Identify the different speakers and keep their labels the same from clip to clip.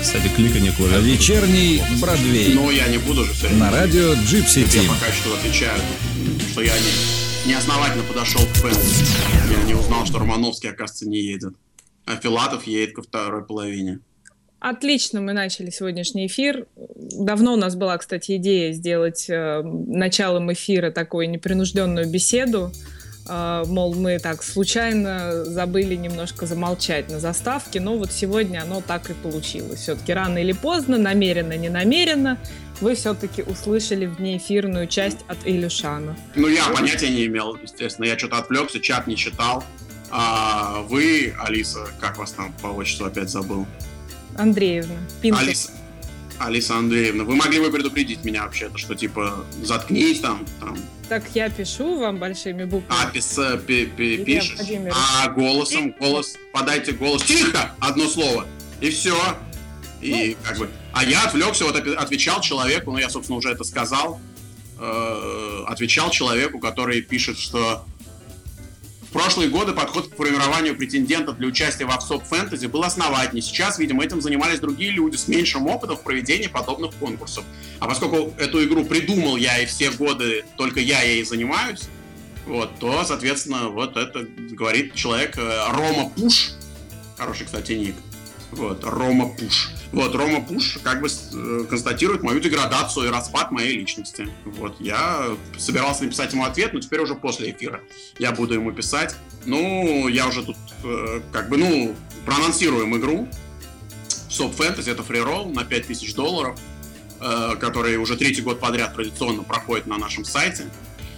Speaker 1: кстати, кликанье клавиатуры.
Speaker 2: Вечерний Бродвей.
Speaker 3: Но я не буду же все время.
Speaker 2: На радио Gypsy
Speaker 3: Я
Speaker 2: Team.
Speaker 3: пока что отвечаю, что я неосновательно подошел к фэнтези. Я не узнал, что Романовский, оказывается, не едет. А Филатов едет ко второй половине.
Speaker 4: Отлично, мы начали сегодняшний эфир. Давно у нас была, кстати, идея сделать началом эфира такую непринужденную беседу. Мол, мы так случайно забыли немножко замолчать на заставке, но вот сегодня оно так и получилось. Все-таки рано или поздно, намеренно, не намеренно, вы все-таки услышали внеэфирную часть от Илюшана.
Speaker 3: Ну, я понятия не имел, естественно. Я что-то отвлекся, чат не читал. А вы, Алиса, как вас там по отчеству опять забыл?
Speaker 4: Андреевна. Пинка.
Speaker 3: Алиса Андреевна, вы могли бы предупредить меня вообще-то, что типа заткнись там.
Speaker 4: Так я пишу вам большими буквами.
Speaker 3: Пишешь? А голосом, подайте голос. Тихо! Одно слово. И все. И как бы. А я отвлекся, вот отвечал человеку, ну я, собственно, уже это сказал. Отвечал человеку, который пишет, что в прошлые годы подход к формированию претендентов для участия в Upsop Fantasy был основательней. Сейчас, видимо, этим занимались другие люди с меньшим опытом в проведении подобных конкурсов. А поскольку эту игру придумал я и все годы только я ей занимаюсь, вот, то, соответственно, вот это говорит человек Рома Пуш. Хороший, кстати, ник. Вот, Рома Пуш. Вот, Рома Пуш как бы констатирует мою деградацию и распад моей личности. Вот, я собирался написать ему ответ, но теперь уже после эфира я буду ему писать. Ну, я уже тут проанонсируем игру. Upsop Fantasy, это фриролл на $5000, который уже третий год подряд традиционно проходит на нашем сайте.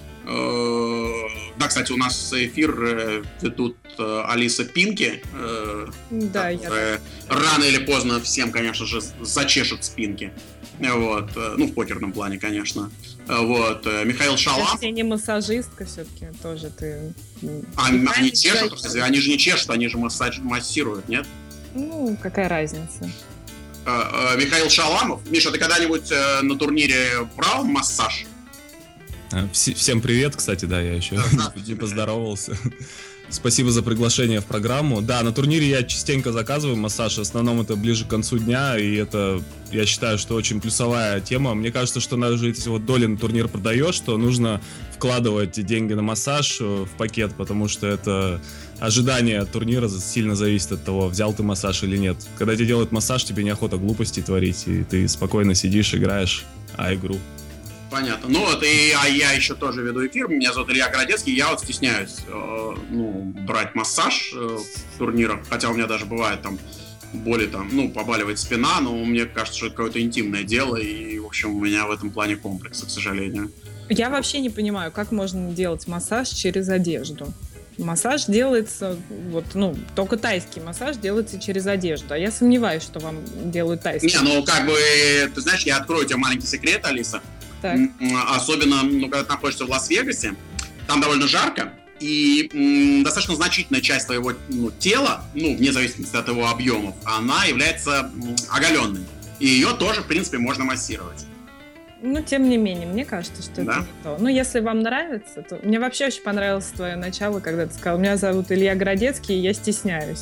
Speaker 3: Да, кстати, у нас эфир ведут Алиса Пинки.
Speaker 4: Да,
Speaker 3: рано или поздно всем, конечно же, зачешут спинки. Вот. Ну, в покерном плане, конечно. Вот. Михаил Шаламов.
Speaker 4: Ты не массажистка все-таки, тоже ты...
Speaker 3: Они чешут? Они же не чешут, они же массируют, нет?
Speaker 4: Ну, какая разница?
Speaker 3: Михаил Шаламов. Миша, ты когда-нибудь на турнире брал массаж?
Speaker 1: Всем привет, кстати, да, я еще не поздоровался. Спасибо за приглашение в программу. Да, на турнире я частенько заказываю массаж, в основном это ближе к концу дня, и это, я считаю, что очень плюсовая тема. Мне кажется, что даже если вот доли на турнир продаешь, то нужно вкладывать деньги на массаж в пакет, потому что это ожидание от турнира сильно зависит от того, взял ты массаж или нет. Когда тебе делают массаж, тебе неохота глупостей творить, и ты спокойно сидишь, играешь, игру.
Speaker 3: Понятно. Ну вот, я еще тоже веду эфир. Меня зовут Илья Городецкий. Я вот стесняюсь брать массаж в турнирах. Хотя у меня даже бывает там боли, там, побаливает спина, но мне кажется, что это какое-то интимное дело. И, в общем, у меня в этом плане комплексы, к сожалению.
Speaker 4: Я вообще не понимаю, как можно делать массаж через одежду. Массаж делается, только тайский массаж делается через одежду. А я сомневаюсь, что вам делают тайский.
Speaker 3: Ты знаешь, я открою тебе маленький секрет, Алиса.
Speaker 4: Так.
Speaker 3: Особенно, когда ты находишься в Лас-Вегасе, там довольно жарко, и достаточно значительная часть твоего тела, вне зависимости от его объемов, она является оголенной. И ее тоже, в принципе, можно массировать.
Speaker 4: Тем не менее, мне кажется, что
Speaker 3: да?
Speaker 4: Это не то. Если вам нравится, то... Мне вообще очень понравилось твое начало, когда ты сказал, меня зовут Илья Городецкий, и я стесняюсь.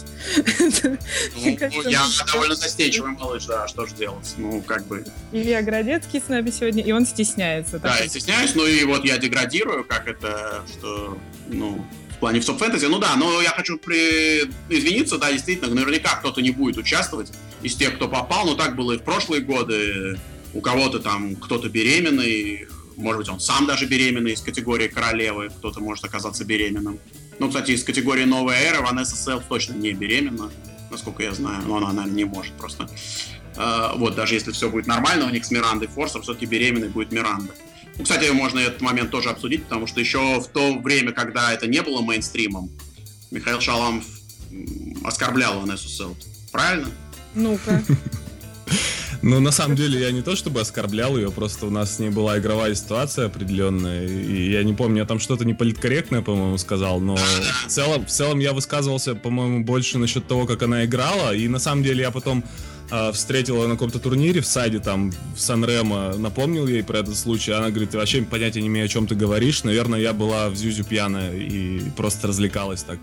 Speaker 3: Я довольно застенчивый малыш, да, что же делать?
Speaker 4: Илья Городецкий с нами сегодня, и он стесняется.
Speaker 3: Да, я стесняюсь, и вот я деградирую, как это, что, в плане Upsop Fantasy. Но я хочу извиниться, да, действительно, наверняка кто-то не будет участвовать из тех, кто попал, но так было и в прошлые годы. У кого-то там кто-то беременный, может быть, он сам даже беременный из категории королевы, кто-то может оказаться беременным. Кстати, из категории новая эра Ванесса Селф точно не беременна, насколько я знаю, но она, наверное, не может просто. Даже если все будет нормально у них с Мирандой Форсом, все-таки беременной будет Миранда. Кстати, можно этот момент тоже обсудить, потому что еще в то время, когда это не было мейнстримом, Михаил Шаламов оскорблял Ванессу Селф. Правильно?
Speaker 4: Ну-ка.
Speaker 1: На самом деле, я не то чтобы оскорблял ее, просто у нас с ней была игровая ситуация определенная, и я не помню, я там что-то неполиткорректное, по-моему, сказал, но в целом я высказывался, по-моему, больше насчет того, как она играла, и на самом деле я потом встретил ее на каком-то турнире в сайде, там, в Сан-Ремо, напомнил ей про этот случай, она говорит, ты вообще понятия не имею, о чем ты говоришь, наверное, я была в Зюзю пьяная и просто развлекалась так.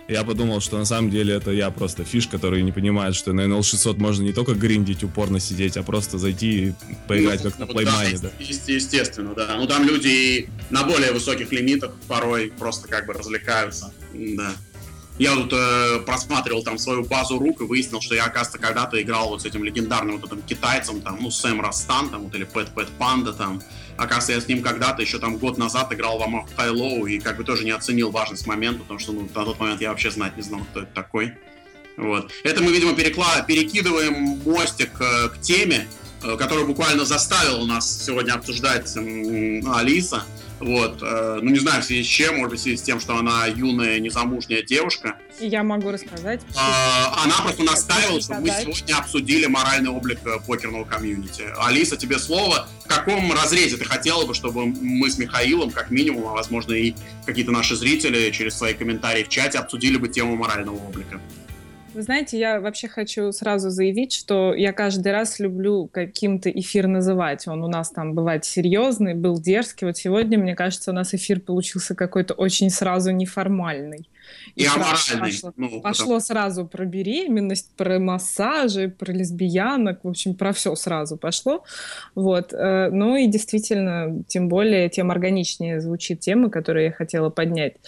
Speaker 1: Я подумал, что на самом деле это я просто фиш, который не понимает, что на NL 600 можно не только гриндить, упорно сидеть, а просто зайти и поиграть как на плеймане, да.
Speaker 3: Естественно, да. Ну там люди и на более высоких лимитах порой просто как бы развлекаются, да. Я тут просматривал там свою базу рук и выяснил, что я, оказывается, когда-то играл вот с этим легендарным вот этим китайцем, там, ну, Сэм Растан, там, вот, или Пэт Панда, там. Оказывается, я с ним когда-то, еще там год назад играл в Amok High Low и как бы тоже не оценил важность момента, потому что, ну, на тот момент я вообще знать не знал, кто это такой. Вот. Это мы, видимо, перекидываем мостик к теме, которую буквально заставила нас сегодня обсуждать Алиса. Вот, ну не знаю, в связи с чем, может быть, в связи с тем, что она юная, незамужняя девушка.
Speaker 4: Я могу рассказать.
Speaker 3: Она просто настаивала, чтобы мы сегодня обсудили моральный облик покерного комьюнити. Алиса, тебе слово. В каком разрезе ты хотела бы, чтобы мы с Михаилом, как минимум, а возможно и какие-то наши зрители через свои комментарии в чате обсудили бы тему морального облика?
Speaker 4: Вы знаете, я вообще хочу сразу заявить, что я каждый раз люблю каким-то эфир называть. Он у нас там бывает серьезный, был дерзкий. Вот сегодня, мне кажется, у нас эфир получился какой-то очень сразу неформальный.
Speaker 3: И аморальный.
Speaker 4: Пошло сразу про беременность, про массажи, про лесбиянок, в общем, про все сразу пошло. Вот. Ну и действительно, тем более, тем органичнее звучит тема, которую я хотела поднять.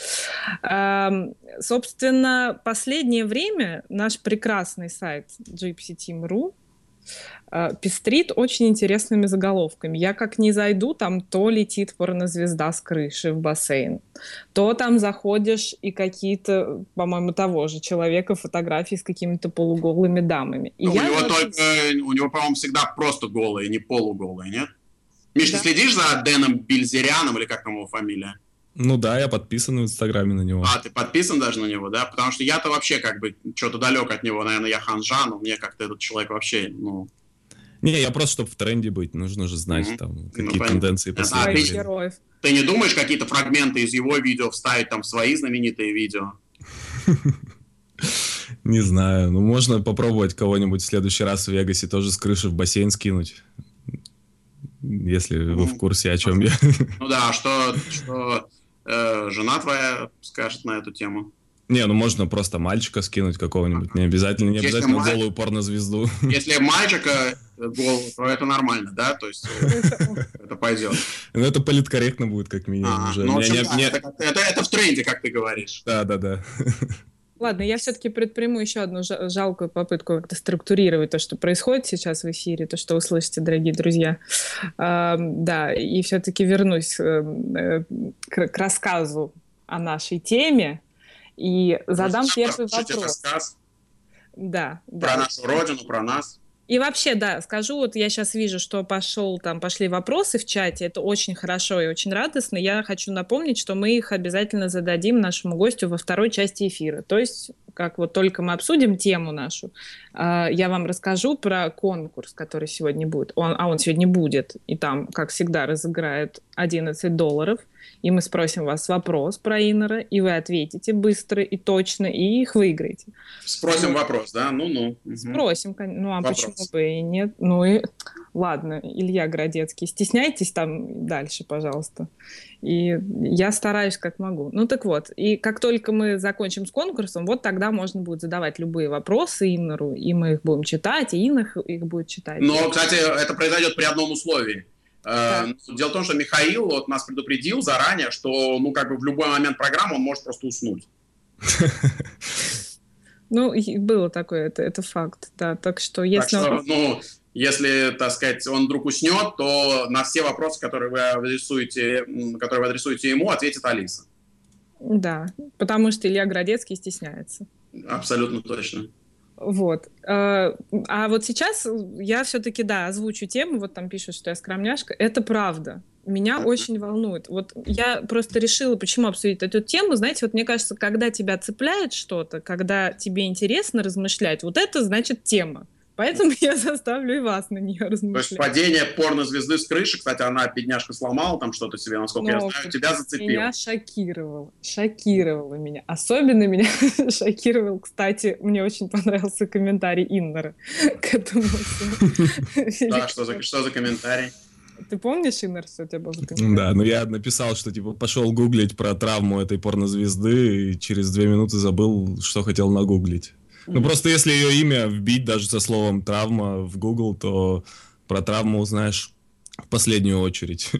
Speaker 4: Собственно, последнее время наш прекрасный сайт gypsyteam.ru пестрит очень интересными заголовками. Я как не зайду, там то летит порнозвезда с крыши в бассейн, то там заходишь и какие-то, по-моему, того же человека фотографии с какими-то полуголыми дамами. И
Speaker 3: у него, по-моему, всегда просто голые, не полуголые, нет? Миш, да. Ты следишь за Дэном Бильзеряном, или как там его фамилия?
Speaker 1: Ну да, я подписан в Инстаграме на него.
Speaker 3: А, ты подписан даже на него, да? Потому что я-то вообще как бы что-то далек от него, наверное, я ханжа, но мне как-то этот человек вообще, ну...
Speaker 1: Не, я просто, чтобы в тренде быть, нужно же знать там какие тенденции последние.
Speaker 3: Ты не думаешь какие-то фрагменты из его видео вставить там в свои знаменитые видео?
Speaker 1: Не знаю, ну можно попробовать кого-нибудь в следующий раз в Вегасе тоже с крыши в бассейн скинуть. Если вы в курсе, о чем я.
Speaker 3: Ну да, что жена твоя скажет на эту тему?
Speaker 1: Не, ну можно просто мальчика скинуть какого-нибудь, не обязательно голую порнозвезду.
Speaker 3: Если мальчика голову, то это нормально, да? То есть это пойдет.
Speaker 1: Ну это политкорректно будет, как минимум.
Speaker 3: Это в тренде, как ты говоришь.
Speaker 1: Да.
Speaker 4: Ладно, я все-таки предприму еще одну жалкую попытку как-то структурировать то, что происходит сейчас в эфире, то, что вы слышите, дорогие друзья. Да, и все-таки вернусь к рассказу о нашей теме и задам первый вопрос.
Speaker 3: Рассказ?
Speaker 4: Да.
Speaker 3: Про нашу родину, про нас.
Speaker 4: И вообще, да, скажу, вот я сейчас вижу, что пошли вопросы в чате, это очень хорошо и очень радостно. Я хочу напомнить, что мы их обязательно зададим нашему гостю во второй части эфира. То есть, как вот только мы обсудим тему нашу, я вам расскажу про конкурс, который сегодня будет. Он сегодня будет, и там, как всегда, разыграют $11. И мы спросим вас вопрос про Иннера, и вы ответите быстро и точно, и их выиграете.
Speaker 3: Спросим вопрос, да? Ну.
Speaker 4: Спросим, ну а вопрос. Почему бы и нет? Ну и ладно, Илья Градецкий, стесняйтесь там дальше, пожалуйста. И я стараюсь как могу. Ну так вот, и как только мы закончим с конкурсом, вот тогда можно будет задавать любые вопросы Иннеру, и мы их будем читать, и Иннер их будет читать.
Speaker 3: Но, кстати, это произойдет при одном условии. Дело в том, что Михаил вот нас предупредил заранее, что ну как бы в любой момент программы он может просто уснуть.
Speaker 4: Ну, было такое, это факт, да. Так что,
Speaker 3: если, так сказать, он вдруг уснет, то на все вопросы, которые вы адресуете ему, ответит Алиса.
Speaker 4: Да, потому что Илья Градецкий стесняется.
Speaker 3: Абсолютно точно.
Speaker 4: Вот. А вот сейчас я все-таки, озвучу тему, вот там пишут, что я скромняшка. Это правда. Меня очень волнует. Вот я просто решила, почему обсудить эту тему. Знаете, вот мне кажется, когда тебя цепляет что-то, когда тебе интересно размышлять, вот это значит тема. Поэтому я заставлю и вас на нее размышлять.
Speaker 3: То есть падение порнозвезды с крыши, кстати, она, бедняжка, сломала там что-то себе, насколько я знаю, тебя зацепило.
Speaker 4: Меня шокировало меня. Особенно меня шокировал, кстати, мне очень понравился комментарий Иннера к этому.
Speaker 3: Да, что за комментарий?
Speaker 4: Ты помнишь, Иннер, что у тебя был?
Speaker 1: Да, но я написал, что типа пошел гуглить про травму этой порнозвезды и через 2 минуты забыл, что хотел нагуглить. Ну просто если ее имя вбить даже со словом травма в Google, то про травму узнаешь в последнюю очередь.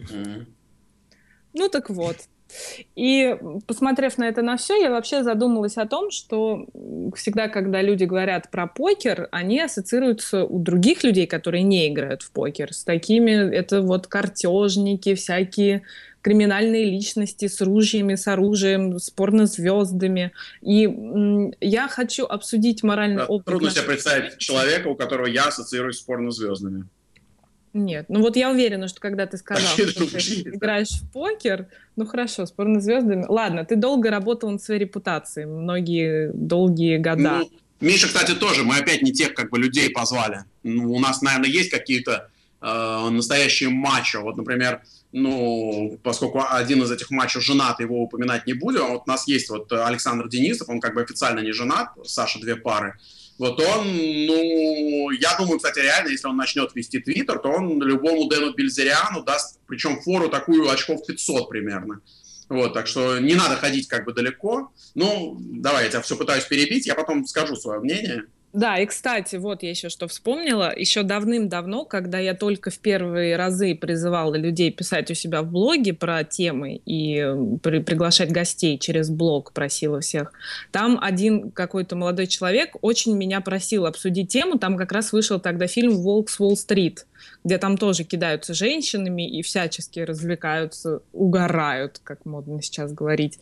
Speaker 4: Ну так вот. И посмотрев на это на все, я вообще задумалась о том, что всегда, когда люди говорят про покер, они ассоциируются у других людей, которые не играют в покер, с такими, это вот картежники, всякие криминальные личности с ружьями, с оружием, с порнозвездами. И я хочу обсудить моральный опыт.
Speaker 3: Трудно себе представить человека, у которого я ассоциируюсь с порнозвездами.
Speaker 4: Нет, ну вот я уверена, что когда ты сказал, что ты играешь в покер, ну хорошо, с порнозвездами. Ладно, ты долго работал над своей репутацией, многие долгие года.
Speaker 3: Ну, Миша, кстати, тоже. Мы опять не тех как бы людей позвали. Ну, у нас, наверное, есть какие-то настоящие мачо. Вот, например, ну, поскольку один из этих мачо женат, его упоминать не будем. Вот у нас есть вот Александр Денисов, он как бы официально не женат, Саша 2 пары. Вот он, ну, я думаю, кстати, реально, если он начнет вести Твиттер, то он любому Дэну Бильзериану даст, причем фору такую очков 500 примерно. Вот, так что не надо ходить как бы далеко. Ну, давай, я тебя все пытаюсь перебить, я потом скажу свое мнение.
Speaker 4: Да, и, кстати, вот я еще что вспомнила. Еще давным-давно, когда я только в первые разы призывала людей писать у себя в блоге про темы и приглашать гостей через блог, просила всех, там один какой-то молодой человек очень меня просил обсудить тему. Там как раз вышел тогда фильм «Волк с Уолл-стрит», где там тоже кидаются женщинами и всячески развлекаются, угорают, как модно сейчас говорить,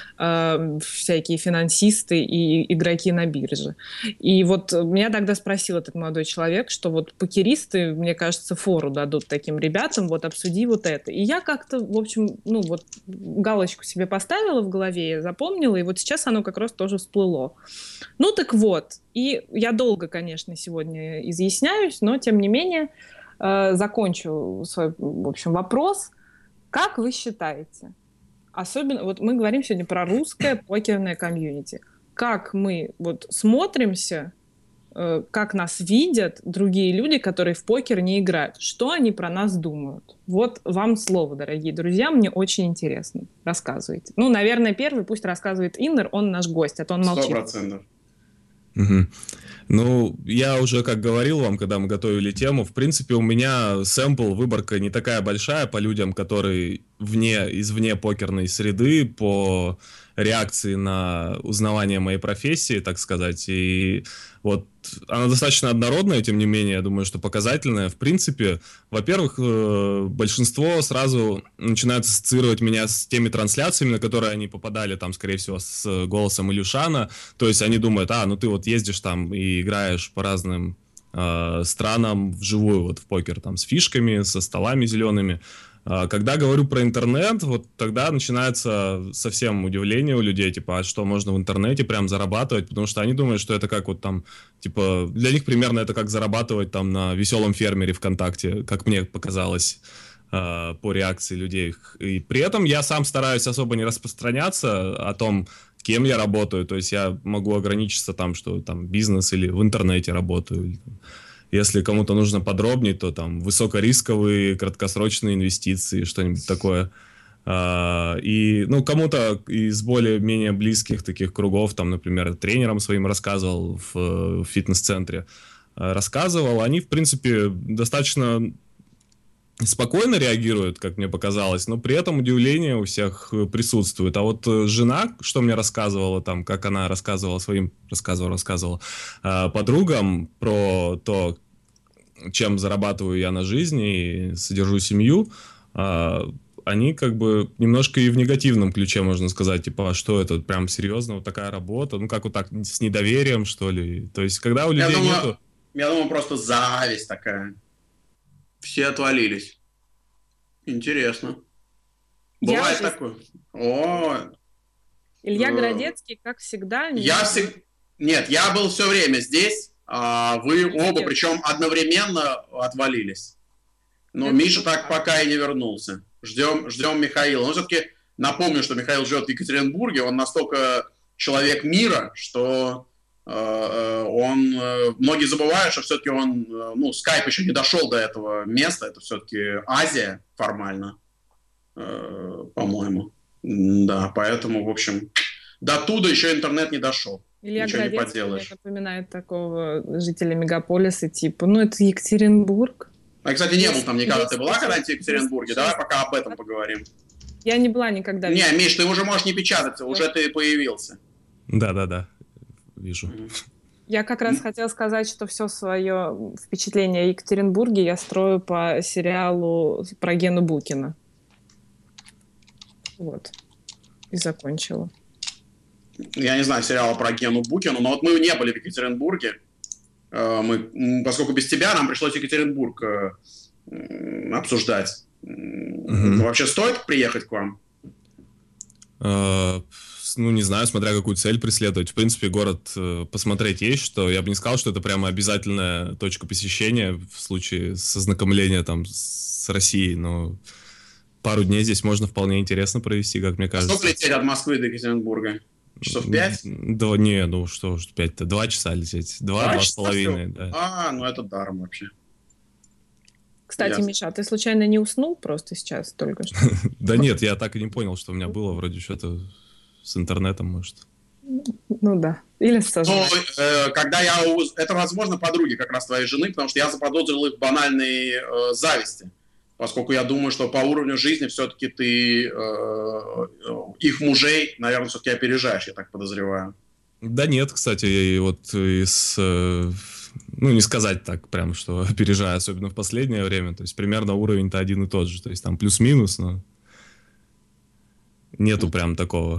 Speaker 4: всякие финансисты и игроки на бирже. И вот меня тогда спросил этот молодой человек, что вот покеристы, мне кажется, фору дадут таким ребятам, вот обсуди вот это. И я как-то, в общем, ну вот галочку себе поставила в голове, запомнила, и вот сейчас оно как раз тоже всплыло. Ну так вот, и я долго, конечно, сегодня изъясняюсь, но тем не менее закончу свой, в общем, вопрос. Как вы считаете, особенно, вот мы говорим сегодня про русское покерное комьюнити, как мы вот смотримся, как нас видят другие люди, которые в покер не играют, что они про нас думают? Вот вам слово, дорогие друзья, мне очень интересно. Рассказывайте. Ну, наверное, первый пусть рассказывает Иннер, он наш гость, а то он молчит.
Speaker 3: 100%.
Speaker 1: Угу. Ну, я уже как говорил вам, когда мы готовили тему, в принципе, у меня сэмпл, выборка не такая большая по людям, которые извне покерной среды, по реакции на узнавание моей профессии, так сказать. И вот она достаточно однородная, тем не менее, я думаю, что показательная. В принципе, во-первых, большинство сразу начинает ассоциировать меня с теми трансляциями, на которые они попадали, там, скорее всего, с голосом Илюшана. То есть они думают, ну ты вот ездишь там и играешь по разным странам вживую, вот в покер, там, с фишками, со столами зелеными. Когда говорю про интернет, вот тогда начинается совсем удивление у людей, типа, а что, можно в интернете прям зарабатывать? Потому что они думают, что это как вот там, типа, для них примерно это как зарабатывать там на веселом фермере ВКонтакте, как мне показалось по реакции людей. И при этом я сам стараюсь особо не распространяться о том, кем я работаю, то есть я могу ограничиться там, что там бизнес или в интернете работаю, или, если кому-то нужно подробнее, то там высокорисковые краткосрочные инвестиции, что-нибудь такое. И, ну, кому-то из более-менее близких таких кругов, там, например, тренерам своим рассказывал в фитнес-центре, рассказывал. Они, в принципе, достаточно спокойно реагируют, как мне показалось, но при этом удивление у всех присутствует. А вот жена, что мне рассказывала там, как она рассказывала своим, рассказывала подругам про то, чем зарабатываю я на жизнь и содержу семью, они как бы немножко и в негативном ключе, можно сказать, типа, а что это, прям серьезно, вот такая работа, ну как вот так, с недоверием, что ли? То есть, когда у людей нету...
Speaker 3: Я думаю, просто зависть такая. Все отвалились. Интересно. Бывает такое.
Speaker 4: Илья Городецкий, как всегда...
Speaker 3: Нет, я был все время здесь, а вы оба, причем одновременно отвалились. Но Миша так пока и не вернулся. Ждем Михаила. Но все-таки напомню, что Михаил живет в Екатеринбурге, он настолько человек мира, что Многие забывают, что все-таки скайп еще не дошел до этого места, это все-таки Азия формально, по-моему. Да, поэтому, в общем, до туда еще интернет не дошел.
Speaker 4: Илья Градец напоминает такого жителя мегаполиса, типа, это Екатеринбург.
Speaker 3: Я, кстати, не был там никогда. Ты была когда-нибудь в Екатеринбурге? Давай пока об этом поговорим.
Speaker 4: Я не была никогда.
Speaker 3: Не, Миш, ты уже можешь не печататься, уже ты появился.
Speaker 1: Да, вижу.
Speaker 4: Я как раз хотела сказать, что все свое впечатление о Екатеринбурге я строю по сериалу про Гену Букина. Вот. И закончила.
Speaker 3: Я не знаю сериала про Гену Букину, но вот мы не были в Екатеринбурге. Поскольку без тебя нам пришлось Екатеринбург обсуждать. Вообще стоит приехать к вам?
Speaker 1: Не знаю, смотря какую цель преследовать. В принципе, город посмотреть есть, что я бы не сказал, что это прямо обязательная точка посещения в случае ознакомления там с Россией, но пару дней здесь можно вполне интересно провести, как мне кажется.
Speaker 3: Сколько лететь от Москвы до Екатеринбурга? Часов 5?
Speaker 1: Да, не, что 5-то, 2 часа лететь. 2,5. Да.
Speaker 3: Это даром вообще.
Speaker 4: Кстати, ясно. Миша, а ты случайно не уснул просто сейчас только что?
Speaker 1: Да нет, я так и не понял, что у меня было. Вроде что-то с интернетом, может.
Speaker 4: Ну да. Или с сознанием.
Speaker 3: Это, возможно, подруги как раз твоей жены, потому что я заподозрил их в банальной зависти. Поскольку я думаю, что по уровню жизни все-таки ты их мужей, наверное, все-таки опережаешь, я так подозреваю.
Speaker 1: Да нет, кстати, не сказать так прям, что опережаю, особенно в последнее время. То есть примерно уровень-то один и тот же. То есть там плюс-минус, но нету прям такого.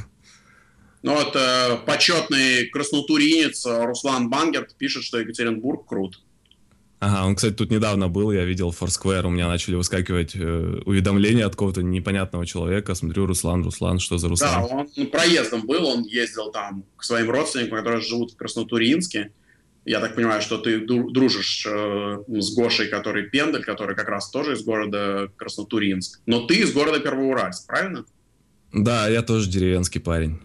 Speaker 3: Почетный краснотуринец Руслан Бангерт пишет, что Екатеринбург крут.
Speaker 1: Ага, он, кстати, тут недавно был, я видел Foursquare, у меня начали выскакивать уведомления от какого-то непонятного человека. Смотрю, Руслан, что за Руслан?
Speaker 3: Да, он проездом был, он ездил там к своим родственникам, которые живут в Краснотурьинске. Я так понимаю, что ты дружишь с Гошей, который Пендель, который как раз тоже из города Краснотурьинск. Но ты из города Первоуральск, правильно?
Speaker 1: Да, я тоже деревенский парень.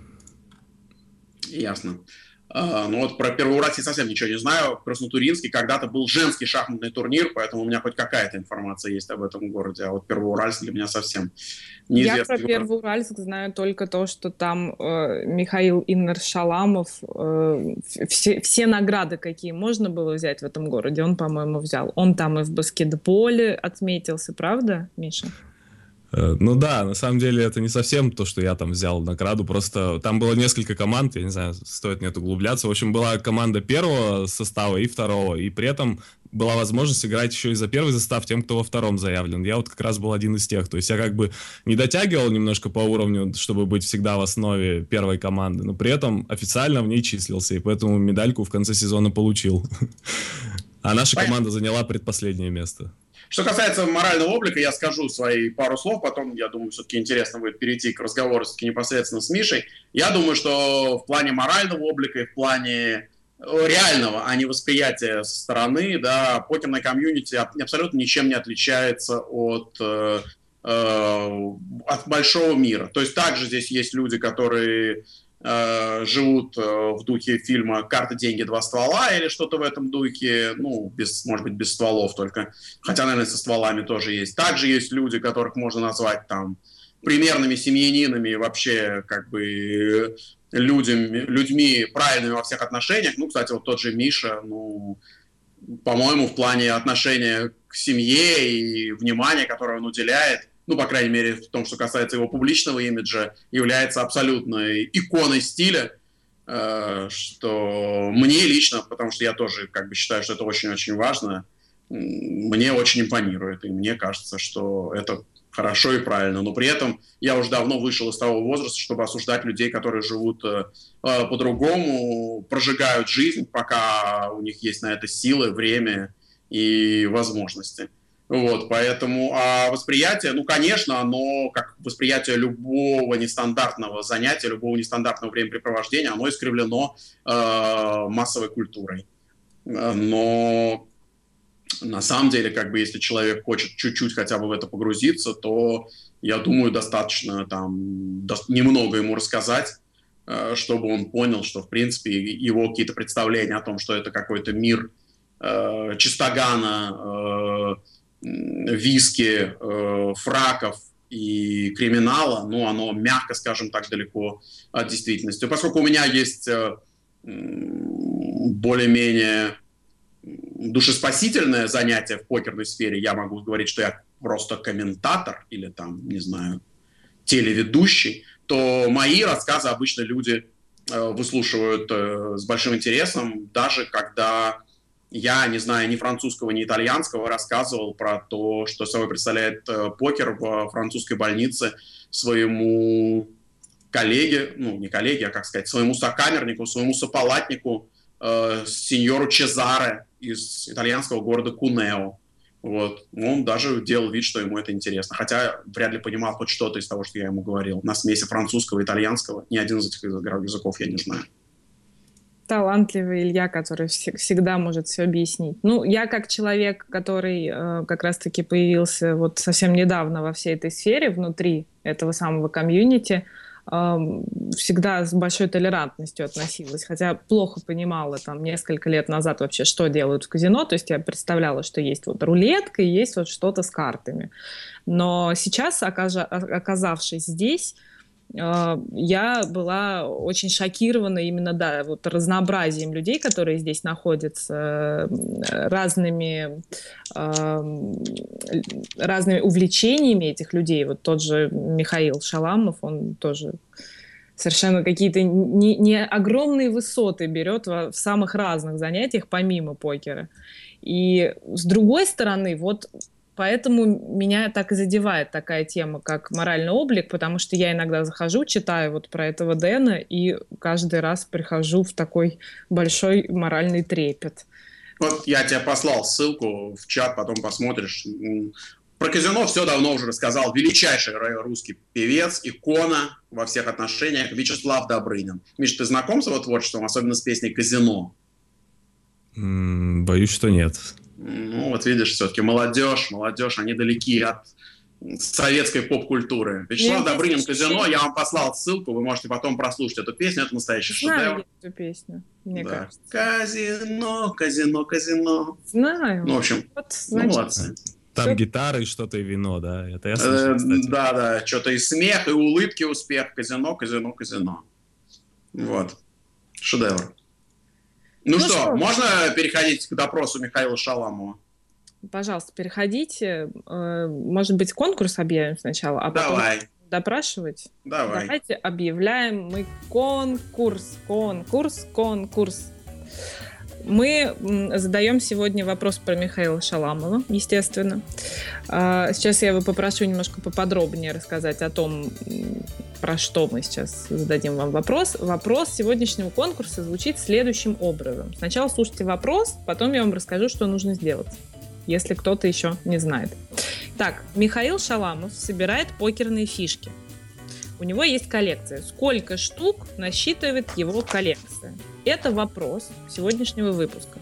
Speaker 3: Ясно. Про Первоуральск я совсем ничего не знаю. В Краснотурьинске когда-то был женский шахматный турнир, поэтому у меня хоть какая-то информация есть об этом городе. А вот Первоуральск для меня совсем неизвестный.
Speaker 4: Я про Первоуральск знаю только то, что там Михаил Иннер-Шаламов все награды, какие можно было взять в этом городе, он, по-моему, взял. Он там и в баскетболе отметился, правда, Миша?
Speaker 1: Ну да, на самом деле это не совсем то, что я там взял награду, просто там было несколько команд, я не знаю, стоит нет углубляться. В общем, была команда первого состава и второго, и при этом была возможность играть еще и за первый состав тем, кто во втором заявлен. Я вот как раз был один из тех, то есть я как бы не дотягивал немножко по уровню, чтобы быть всегда в основе первой команды, но при этом официально в ней числился, и поэтому медальку в конце сезона получил. А наша команда заняла предпоследнее место.
Speaker 3: Что касается морального облика, я скажу свои пару слов, потом, я думаю, все-таки интересно будет перейти к разговору все-таки непосредственно с Мишей. Я думаю, что в плане морального облика и в плане реального, а не восприятия со стороны, да, покерное комьюнити абсолютно ничем не отличается от большого мира. То есть также здесь есть люди, которые живут в духе фильма «Карта, деньги, два ствола» или что-то в этом духе, может быть, без стволов только, хотя, наверное, со стволами тоже есть. Также есть люди, которых можно назвать там примерными семьянинами, вообще как бы людьми правильными во всех отношениях. Кстати, вот тот же Миша, по-моему, в плане отношения к семье и внимания, которое он уделяет, по крайней мере, в том, что касается его публичного имиджа, является абсолютной иконой стиля, что мне лично, потому что я тоже как бы считаю, что это очень-очень важно, мне очень импонирует, и мне кажется, что это хорошо и правильно. Но при этом я уже давно вышел из того возраста, чтобы осуждать людей, которые живут по-другому, прожигают жизнь, пока у них есть на это силы, время и возможности. Поэтому восприятие, конечно, оно, как восприятие любого нестандартного занятия, любого нестандартного времяпрепровождения, оно искривлено массовой культурой. Но на самом деле, как бы, если человек хочет чуть-чуть хотя бы в это погрузиться, то, я думаю, достаточно немного ему рассказать, чтобы он понял, что, в принципе, его какие-то представления о том, что это какой-то мир чистогана, виски, фраков и криминала, ну, оно, мягко скажем так, далеко от действительности. Поскольку у меня есть более-менее душеспасительное занятие в покерной сфере, я могу говорить, что я просто комментатор или там, не знаю, телеведущий, то мои рассказы обычно люди выслушивают с большим интересом, даже когда я, не знаю ни французского, ни итальянского, рассказывал про то, что собой представляет покер в французской больнице своему коллеге, ну, не коллеге, а, как сказать, своему сокамернику, своему сопалатнику, сеньору Чезаре из итальянского города Кунео. Вот. Он даже делал вид, что ему это интересно. Хотя вряд ли понимал хоть что-то из того, что я ему говорил. На смеси французского и итальянского. Ни один из этих языков я не знаю.
Speaker 4: Талантливый Илья, который всегда может все объяснить. Ну, я как человек, который как раз-таки появился вот совсем недавно во всей этой сфере, внутри этого самого комьюнити, всегда с большой толерантностью относилась, хотя плохо понимала там несколько лет назад вообще, что делают в казино, то есть я представляла, что есть вот рулетка и есть вот что-то с картами. Но сейчас, оказавшись здесь, я была очень шокирована именно, да, вот разнообразием людей, которые здесь находятся, разными увлечениями этих людей. Вот тот же Михаил Шаламов, он тоже совершенно какие-то не огромные высоты берет в самых разных занятиях, помимо покера. И с другой стороны, вот поэтому меня так и задевает такая тема, как моральный облик, потому что я иногда захожу, читаю вот про этого Дэна, и каждый раз прихожу в такой большой моральный трепет.
Speaker 3: Вот я тебе послал ссылку в чат, потом посмотришь. Про казино все давно уже рассказал величайший русский певец, икона во всех отношениях Вячеслав Добрынин. Миш, ты знаком с его творчеством, особенно с песней «Казино»?
Speaker 1: Боюсь, что нет.
Speaker 3: Ну, вот видишь, все-таки молодежь, они далеки от советской поп-культуры. Вячеслав Добрынин «Казино», я вам послал ссылку, вы можете потом прослушать эту песню, это настоящий шедевр.
Speaker 4: Знаю эту песню, мне кажется.
Speaker 3: Казино, казино, казино.
Speaker 4: Знаю.
Speaker 3: Ну, в общем,
Speaker 4: вот, значит,
Speaker 3: молодцы.
Speaker 1: Там гитара и что-то и вино, да? Это я слышал, кстати.
Speaker 3: Да, что-то и смех, и улыбки, успех. Казино, казино, казино. Вот. Шедевр. Ну что, можно переходить к допросу Михаила Шаламова?
Speaker 4: Пожалуйста, переходите. Может быть, конкурс объявим сначала, а потом допрашивать?
Speaker 3: Давай.
Speaker 4: Давайте объявляем мы конкурс. Мы задаем сегодня вопрос про Михаила Шаламова, естественно. Сейчас я его попрошу немножко поподробнее рассказать о том, про что мы сейчас зададим вам вопрос. Вопрос сегодняшнего конкурса звучит следующим образом. Сначала слушайте вопрос, потом я вам расскажу, что нужно сделать, если кто-то еще не знает. Так, Михаил Шаламов собирает покерные фишки. У него есть коллекция. Сколько штук насчитывает его коллекция? Это вопрос сегодняшнего выпуска.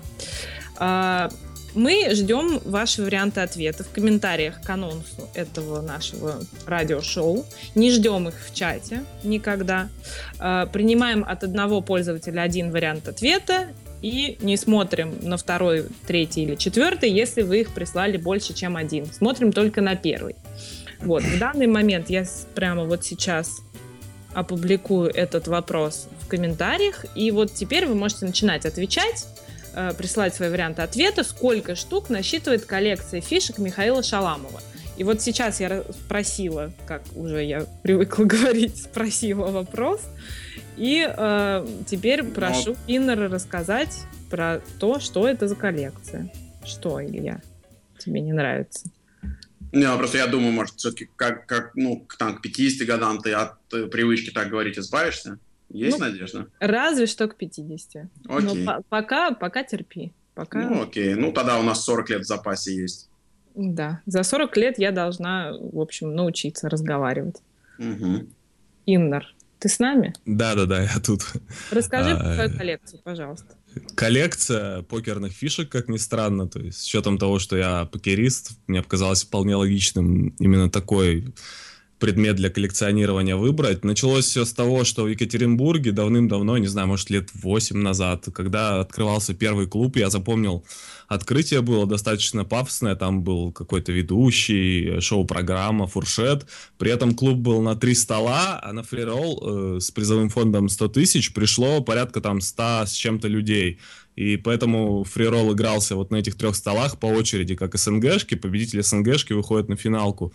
Speaker 4: Мы ждем ваши варианты ответа в комментариях к анонсу этого нашего радиошоу. Не ждем их в чате никогда. Принимаем от одного пользователя один вариант ответа и не смотрим на второй, третий или четвертый, если вы их прислали больше, чем один. Смотрим только на первый. Вот, в данный момент я прямо вот сейчас опубликую этот вопрос в комментариях, и вот теперь вы можете начинать отвечать, присылать свои варианты ответа, сколько штук насчитывает коллекция фишек Михаила Шаламова. И вот сейчас я спросила, как уже я привыкла говорить, спросила вопрос, и теперь прошу Иннера рассказать про то, что это за коллекция. Что, Илья, тебе не нравится?
Speaker 3: Не, просто я думаю, может, все-таки как к 50 годам ты от привычки так говорить избавишься? Есть надежда?
Speaker 4: Разве что к 50.
Speaker 3: Окей.
Speaker 4: Но пока терпи.
Speaker 3: Ну, окей. Ну, тогда у нас 40 лет в запасе есть.
Speaker 4: Да. За 40 лет я должна, в общем, научиться разговаривать.
Speaker 3: Угу.
Speaker 4: Иннер, ты с нами?
Speaker 1: Да, я тут.
Speaker 4: Расскажи про свою коллекцию, пожалуйста.
Speaker 1: Коллекция покерных фишек, как ни странно. То есть, с учетом того, что я покерист, мне показалось вполне логичным именно такой предмет для коллекционирования выбрать. Началось все с того, что в Екатеринбурге давным-давно, не знаю, может, лет 8 назад, когда открывался первый клуб, я запомнил, открытие было достаточно пафосное, там был какой-то ведущий, шоу-программа, фуршет. При этом клуб был на 3 стола, а на фриролл с призовым фондом 100 тысяч пришло порядка там 100 с чем-то людей. И поэтому фриролл игрался вот на этих 3 столах по очереди, как СНГшки. Победитель СНГшки выходит на финалку.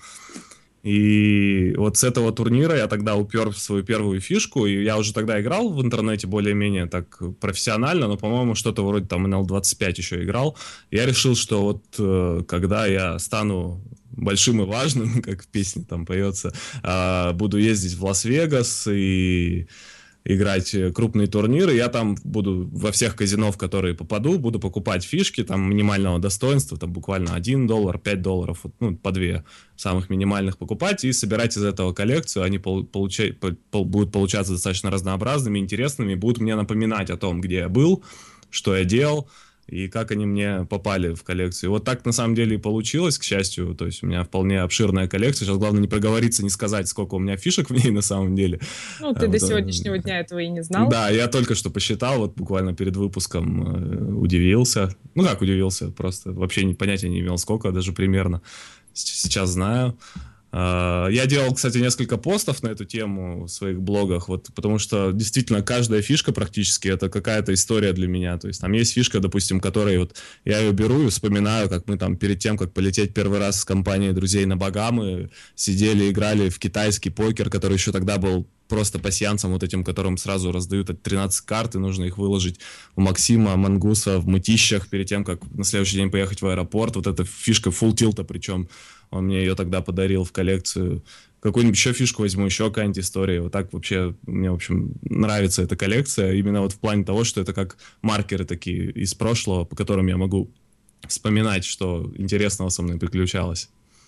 Speaker 1: И вот с этого турнира я тогда упер свою первую фишку, и я уже тогда играл в интернете более-менее так профессионально, но, по-моему, что-то вроде там NL25 еще играл. Я решил, что вот когда я стану большим и важным, как в песне там поется, буду ездить в Лас-Вегас и играть крупные турниры, я там буду во всех казино, в которые попаду, буду покупать фишки там минимального достоинства, там буквально $1, $5, ну, по 2 самых минимальных покупать и собирать из этого коллекцию. Они будут получаться достаточно разнообразными, интересными, будут мне напоминать о том, где я был, что я делал, и как они мне попали в коллекцию. И вот так на самом деле и получилось, к счастью. То есть у меня вполне обширная коллекция. Сейчас главное не проговориться, не сказать, сколько у меня фишек в ней на самом деле.
Speaker 4: Ну, ты до сегодняшнего дня этого и не знал.
Speaker 1: Да, я только что посчитал, вот буквально перед выпуском удивился. Ну как удивился, просто вообще понятия не имел, сколько, даже примерно. Сейчас знаю. Я делал, кстати, несколько постов на эту тему в своих блогах, вот, потому что действительно каждая фишка практически это какая-то история для меня. То есть там есть фишка, допустим, которой вот я ее беру и вспоминаю, как мы там перед тем, как полететь первый раз с компанией друзей на Багамы, сидели, играли в китайский покер, который еще тогда был просто пасьянцам вот этим, которым сразу раздают 13 карт, и нужно их выложить у Максима Мангуса в Мытищах перед тем, как на следующий день поехать в аэропорт. Вот эта фишка full тилта, причем он мне ее тогда подарил в коллекцию. Какую-нибудь еще фишку возьму, еще какая-нибудь история. Вот так вообще мне, в общем, нравится эта коллекция. Именно вот в плане того, что это как маркеры такие из прошлого, по которым я могу вспоминать, что интересного со мной приключалось.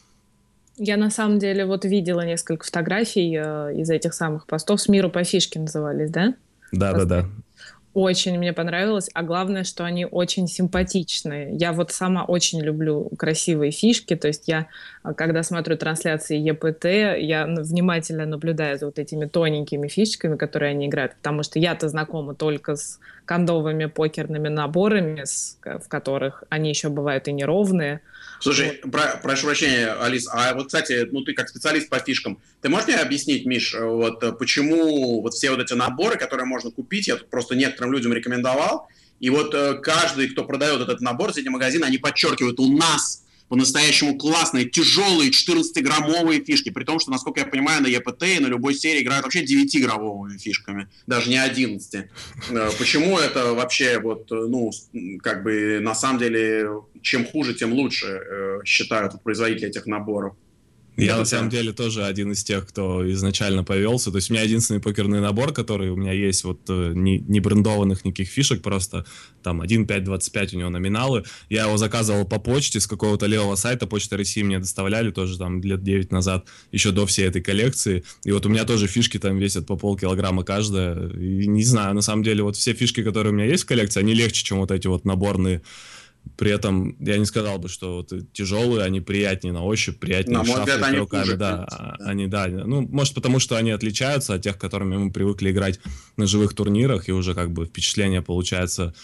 Speaker 4: Я на самом деле вот видела несколько фотографий из этих самых постов. «С миру по фишке» назывались, да?
Speaker 1: Да.
Speaker 4: Очень мне понравилось, а главное, что они очень симпатичные. Я вот сама очень люблю красивые фишки, то есть я, когда смотрю трансляции ЕПТ, я внимательно наблюдаю за вот этими тоненькими фишками, которые они играют, потому что я-то знакома только с кондовыми покерными наборами, в которых они еще бывают и неровные.
Speaker 3: Слушай, прошу прощения, Алис, а вот, кстати, ну ты как специалист по фишкам, ты можешь мне объяснить, Миш, вот почему вот все вот эти наборы, которые можно купить, я тут просто некоторым людям рекомендовал, и вот каждый, кто продает этот набор, эти магазины, они подчеркивают, у нас по-настоящему классные, тяжелые 14-граммовые фишки, при том, что, насколько я понимаю, на ЕПТ и на любой серии играют вообще 9-граммовыми фишками, даже не 11. Почему это вообще вот, ну, как бы на самом деле, чем хуже, тем лучше считают производители этих наборов?
Speaker 1: Я на самом деле тоже один из тех, кто изначально повелся. То есть у меня единственный покерный набор, который у меня есть, вот не брендованных никаких фишек, просто там 1, 5, 25 у него номиналы. Я его заказывал по почте с какого-то левого сайта, Почта России мне доставляли тоже там лет 9 назад, еще до всей этой коллекции. И вот у меня тоже фишки там весят по полкилограмма каждая. И не знаю, на самом деле вот все фишки, которые у меня есть в коллекции, они легче, чем вот эти вот наборные. При этом я не сказал бы, что вот тяжелые, они приятнее на ощупь, приятнее шафлить руками. Хуже, да, они, да. Ну, может, потому что они отличаются от тех, которыми мы привыкли играть на живых турнирах, и уже как бы впечатление получается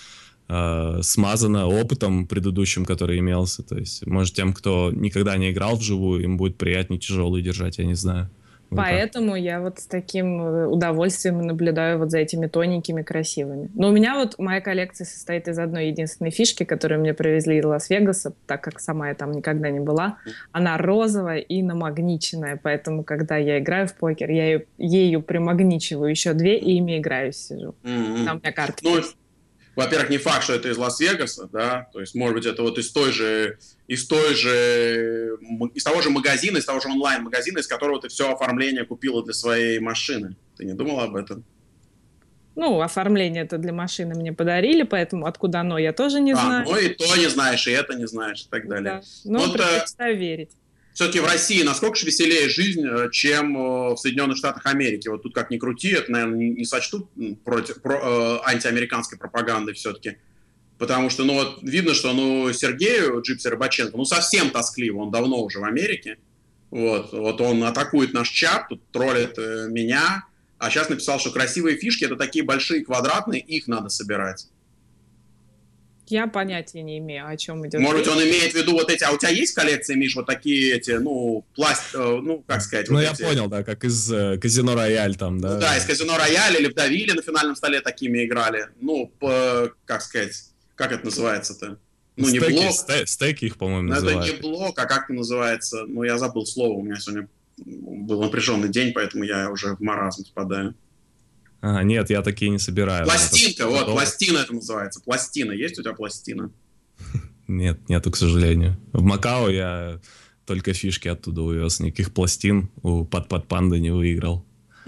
Speaker 1: смазано опытом предыдущим, который имелся. То есть, может, тем, кто никогда не играл вживую, им будет приятнее тяжелые держать, я не знаю.
Speaker 4: Поэтому я вот с таким удовольствием наблюдаю вот за этими тоненькими, красивыми. Но у меня вот моя коллекция состоит из одной единственной фишки, которую мне привезли из Лас-Вегаса, так как сама я там никогда не была. Она розовая и намагниченная, поэтому, когда я играю в покер, я ею примагничиваю еще 2 и ими играю, сижу. Там у меня карты.
Speaker 3: Во-первых, не факт, что это из Лас-Вегаса, да, то есть, может быть, это вот из того же магазина, из того же онлайн-магазина, из которого ты все оформление купила для своей машины. Ты не думала об этом?
Speaker 4: Ну, оформление это для машины мне подарили, поэтому откуда оно, я тоже не знаю.
Speaker 3: Ну и то не знаешь, и это не знаешь, и так далее.
Speaker 4: Да. Но вот, предпочитаю верить.
Speaker 3: Все-таки в России насколько же веселее жизнь, чем в Соединенных Штатах Америки? Вот тут как ни крути, это, наверное, не сочтут антиамериканской пропагандой все-таки. Потому что, ну, вот видно, что, ну, Сергею Джипси Рыбаченко, ну, совсем тоскливо, он давно уже в Америке. Вот он атакует наш чат, тут троллит меня, а сейчас написал, что красивые фишки — это такие большие квадратные, их надо собирать.
Speaker 4: Я понятия не имею, о чем идет.
Speaker 3: Может, он имеет в виду вот эти... А у тебя есть коллекция, Миш, вот такие эти, как сказать...
Speaker 1: Ну,
Speaker 3: вот
Speaker 1: я понял, да, как из Казино Рояль там, да?
Speaker 3: Ну, да, из Казино Рояль или в Давиле на финальном столе такими играли. Как сказать, как это называется-то? Не блок.
Speaker 1: Стеки их, по-моему, называют.
Speaker 3: Это не блок, а как это называется? Я забыл слово, у меня сегодня был напряженный день, поэтому я уже в маразм впадаю.
Speaker 1: Нет, я такие не собираю.
Speaker 3: Пластинка, пластина это называется. Пластина. Есть у тебя пластина?
Speaker 1: Нету, к сожалению. В Макао я только фишки оттуда увез, никаких пластин у Панды не выиграл.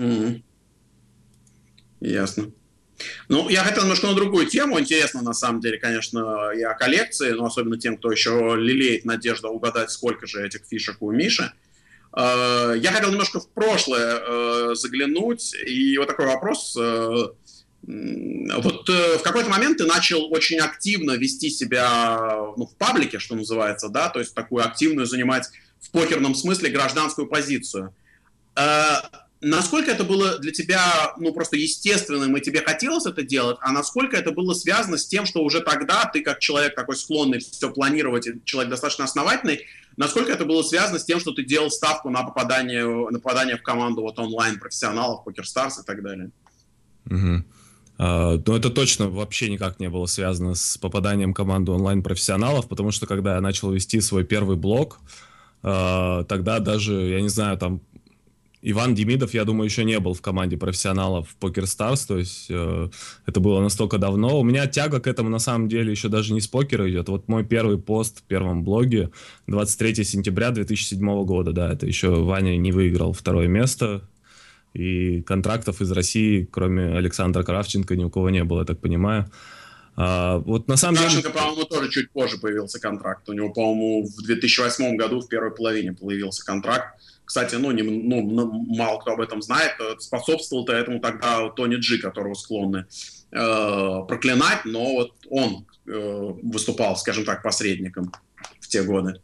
Speaker 3: Ясно. Я хотел немножко на другую тему. Интересно, на самом деле, конечно, и о коллекции, но особенно тем, кто еще лелеет надежду угадать, сколько же этих фишек у Миши. Я хотел немножко в прошлое заглянуть, и вот такой вопрос. В какой-то момент ты начал очень активно вести себя в паблике, что называется, да, то есть такую активную занимать в покерном смысле гражданскую позицию. Насколько это было для тебя, просто естественным, и тебе хотелось это делать, а насколько это было связано с тем, что уже тогда ты, как человек такой склонный все планировать, и человек достаточно основательный, насколько это было связано с тем, что ты делал ставку на попадание в команду онлайн профессионалов, PokerStars и так далее?
Speaker 1: Это точно вообще никак не было связано с попаданием в команду онлайн-профессионалов, потому что когда я начал вести свой первый блог, тогда даже, я не знаю, там Иван Демидов, я думаю, еще не был в команде профессионалов PokerStars, то есть это было настолько давно. У меня тяга к этому на самом деле еще даже не с покера идет. Вот мой первый пост в первом блоге 23 сентября 2007 года, да, это еще Ваня не выиграл второе место, и контрактов из России, кроме Александра Кравченко, ни у кого не было, я так понимаю. Вот на самом
Speaker 3: Кравченко, по-моему, тоже чуть позже появился контракт. У него, по-моему, в 2008 году в первой половине появился контракт. Кстати, мало кто об этом знает. Способствовал-то этому тогда Тони Джи, которого склонны проклинать, но вот он выступал, скажем так, посредником в те годы.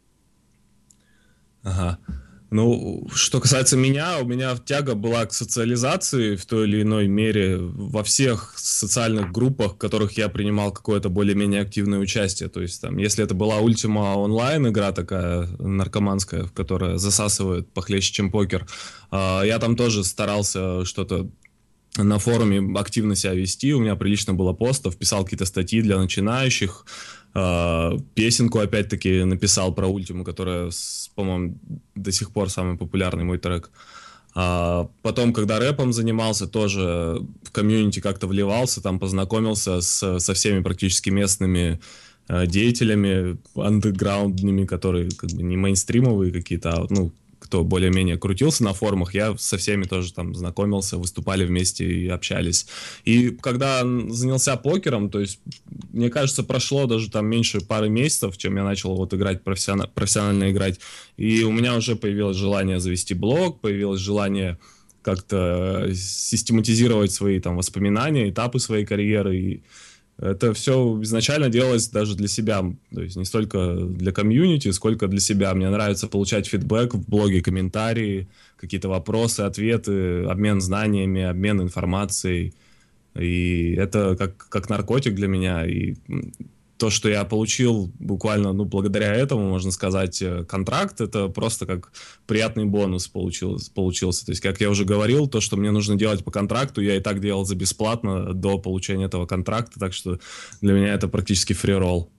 Speaker 1: Ага. Что касается меня, у меня тяга была к социализации в той или иной мере во всех социальных группах, в которых я принимал какое-то более-менее активное участие. То есть, если это была Ultima онлайн игра такая наркоманская, которая засасывает похлеще, чем покер, я там тоже старался что-то на форуме активно себя вести, у меня прилично было постов, писал какие-то статьи для начинающих, песенку опять-таки написал про Ультиму, которая, по-моему, до сих пор самый популярный мой трек. Потом, когда рэпом занимался, тоже в комьюнити как-то вливался, там познакомился со всеми практически местными деятелями андеграундными, которые как бы не мейнстримовые какие-то, а кто более-менее крутился на форумах, я со всеми тоже там знакомился, выступали вместе и общались. И когда занялся покером, то есть, мне кажется, прошло даже там меньше пары месяцев, чем я начал играть, профессионально играть, и у меня уже появилось желание завести блог, появилось желание как-то систематизировать свои там воспоминания, этапы своей карьеры, и это все изначально делалось даже для себя, то есть не столько для комьюнити, сколько для себя. Мне нравится получать фидбэк в блоге, комментарии, какие-то вопросы, ответы, обмен знаниями, обмен информацией. И это как наркотик для меня. И то, что я получил буквально, благодаря этому, можно сказать, контракт, это просто как приятный бонус получился. То есть, как я уже говорил, то, что мне нужно делать по контракту, я и так делал за бесплатно до получения этого контракта, так что для меня это практически фри-ролл.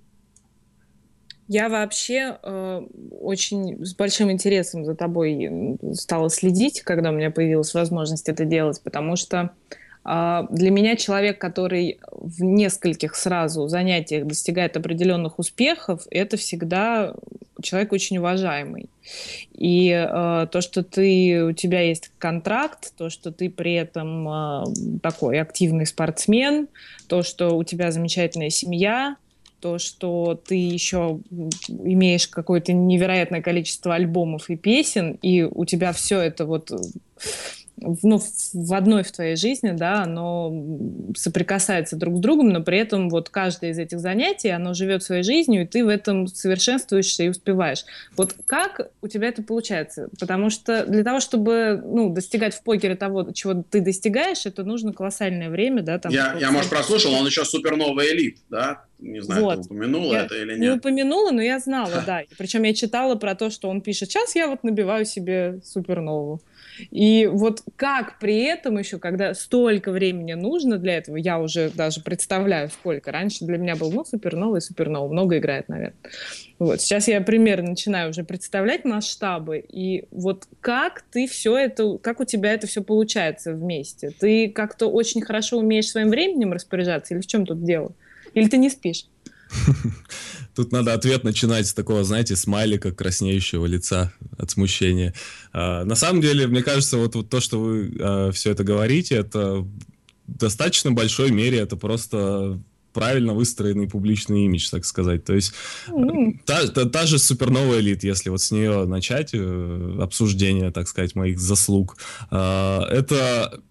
Speaker 4: Я вообще очень с большим интересом за тобой стала следить, когда у меня появилась возможность это делать, потому что для меня человек, который в нескольких сразу занятиях достигает определенных успехов, это всегда человек очень уважаемый. И то, что у тебя есть контракт, то, что ты при этом такой активный спортсмен, то, что у тебя замечательная семья, то, что ты еще имеешь какое-то невероятное количество альбомов и песен, и у тебя все это в одной в твоей жизни, да, оно соприкасается друг с другом, но при этом вот каждое из этих занятий, оно живет своей жизнью, и ты в этом совершенствуешься и успеваешь. Вот как у тебя это получается? Потому что для того, чтобы, ну, достигать в покере того, чего ты достигаешь, это нужно колоссальное время, да, там.
Speaker 3: Я может, прослушал, он еще суперновый элит, да? Не знаю,
Speaker 4: вот.
Speaker 3: Ты упомянула это или нет.
Speaker 4: Не упомянула, но я знала, да. Причем я читала про то, что он пишет: сейчас я вот набиваю себе супернову. И вот как при этом еще, когда столько времени нужно для этого, я уже даже представляю, сколько. Раньше для меня был, супернова, много играет, наверное. Вот. Сейчас я примерно начинаю уже представлять масштабы. И вот как ты все это, как у тебя это все получается вместе? Ты как-то очень хорошо умеешь своим временем распоряжаться, или в чем тут дело? Или ты не спишь?
Speaker 1: Тут надо ответ начинать с такого, знаете, смайлика краснеющего лица от смущения. На самом деле, мне кажется, вот то, что вы все это говорите, это в достаточно большой мере, это просто правильно выстроенный публичный имидж, так сказать. То есть та же суперновая элит, если вот с нее начать обсуждение, так сказать, моих заслуг, это...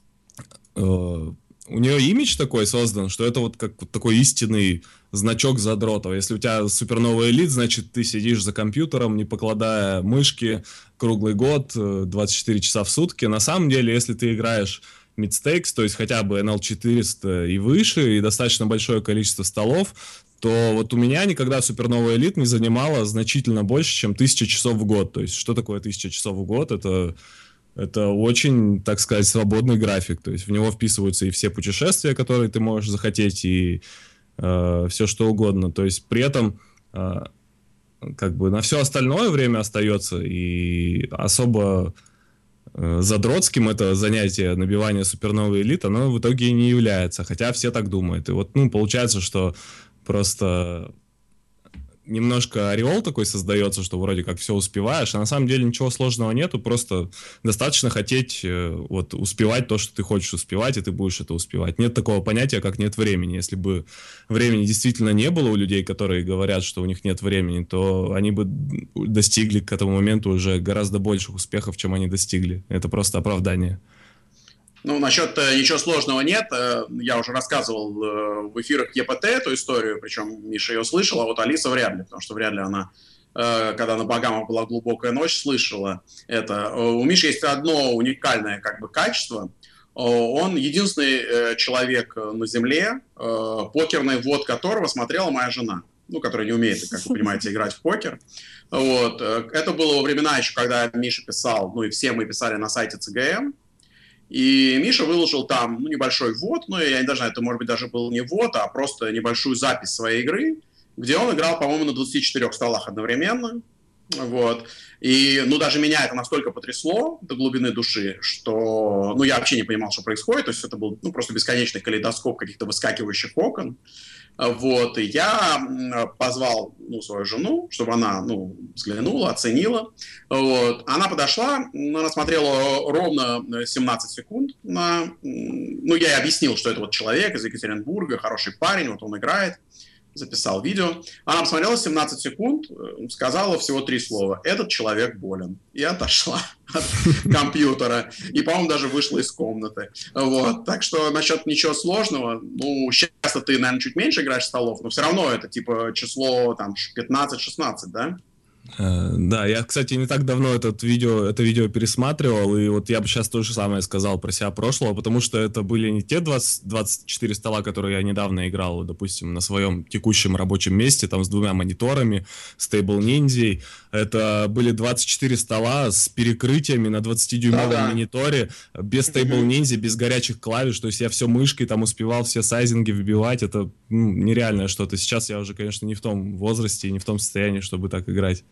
Speaker 1: У нее имидж такой создан, что это вот как вот такой истинный значок задрота. Если у тебя суперновая элит, значит, ты сидишь за компьютером, не покладая мышки круглый год, 24 часа в сутки. На самом деле, если ты играешь mid-stakes, то есть хотя бы NL400 и выше, и достаточно большое количество столов, то вот у меня никогда суперновая элит не занимала значительно больше, чем 1000 часов в год. То есть что такое 1000 часов в год? Это очень, так сказать, свободный график. То есть в него вписываются и все путешествия, которые ты можешь захотеть, и все что угодно. То есть при этом как бы на все остальное время остается, и особо задротским это занятие набивания суперновой элит, оно в итоге и не является. Хотя все так думают. И вот, получается, что просто... немножко ореол такой создается, что вроде как все успеваешь, а на самом деле ничего сложного нету, просто достаточно хотеть вот успевать то, что ты хочешь успевать, и ты будешь это успевать. Нет такого понятия, как нет времени. Если бы времени действительно не было у людей, которые говорят, что у них нет времени, то они бы достигли к этому моменту уже гораздо больших успехов, чем они достигли. Это просто оправдание.
Speaker 3: Насчет ничего сложного нет. Я уже рассказывал в эфирах ЕПТ эту историю, причем Миша ее слышала, а вот Алиса вряд ли, потому что вряд ли она, когда на Багамах была глубокая ночь, слышала это. У Миши есть одно уникальное качество. Он единственный человек на Земле, покерный ввод которого смотрела моя жена, которая не умеет, как вы понимаете, играть в покер. Вот. Это было во времена еще, когда Миша писал, и все мы писали на сайте ЦГМ. И Миша выложил там небольшой ввод, я не знаю, это, может быть, даже был не ввод, а просто небольшую запись своей игры, где он играл, по-моему, на 24 столах одновременно. Вот. И, даже меня это настолько потрясло до глубины души, что, я вообще не понимал, что происходит. То есть это был, просто бесконечный калейдоскоп каких-то выскакивающих окон. Вот. И я позвал, свою жену, чтобы она, взглянула, оценила. Вот. Она подошла, она смотрела ровно 17 секунд на... я ей объяснил, что это вот человек из Екатеринбурга, хороший парень, вот он играет. Записал видео. Она посмотрела 17 секунд, сказала всего 3 слова: «Этот человек болен». И отошла от компьютера. И, по-моему, даже вышла из комнаты. Вот. Так что насчет ничего сложного. Сейчас ты, наверное, чуть меньше играешь в столов, но все равно это типа число 15-16, да?
Speaker 1: Да, я, кстати, не так давно это видео пересматривал, и вот я бы сейчас то же самое сказал про себя прошлого, потому что это были не те 24 стола, которые я недавно играл, допустим, на своем текущем рабочем месте, там с 2 мониторами, Stable Ninja. Это были 24 стола с перекрытиями на 20-дюймовом мониторе, без Stable Ninja, без горячих клавиш, то есть я все мышкой там успевал все сайзинги выбивать, это нереальное что-то. Сейчас я уже, конечно, не в том возрасте и не в том состоянии, чтобы так играть.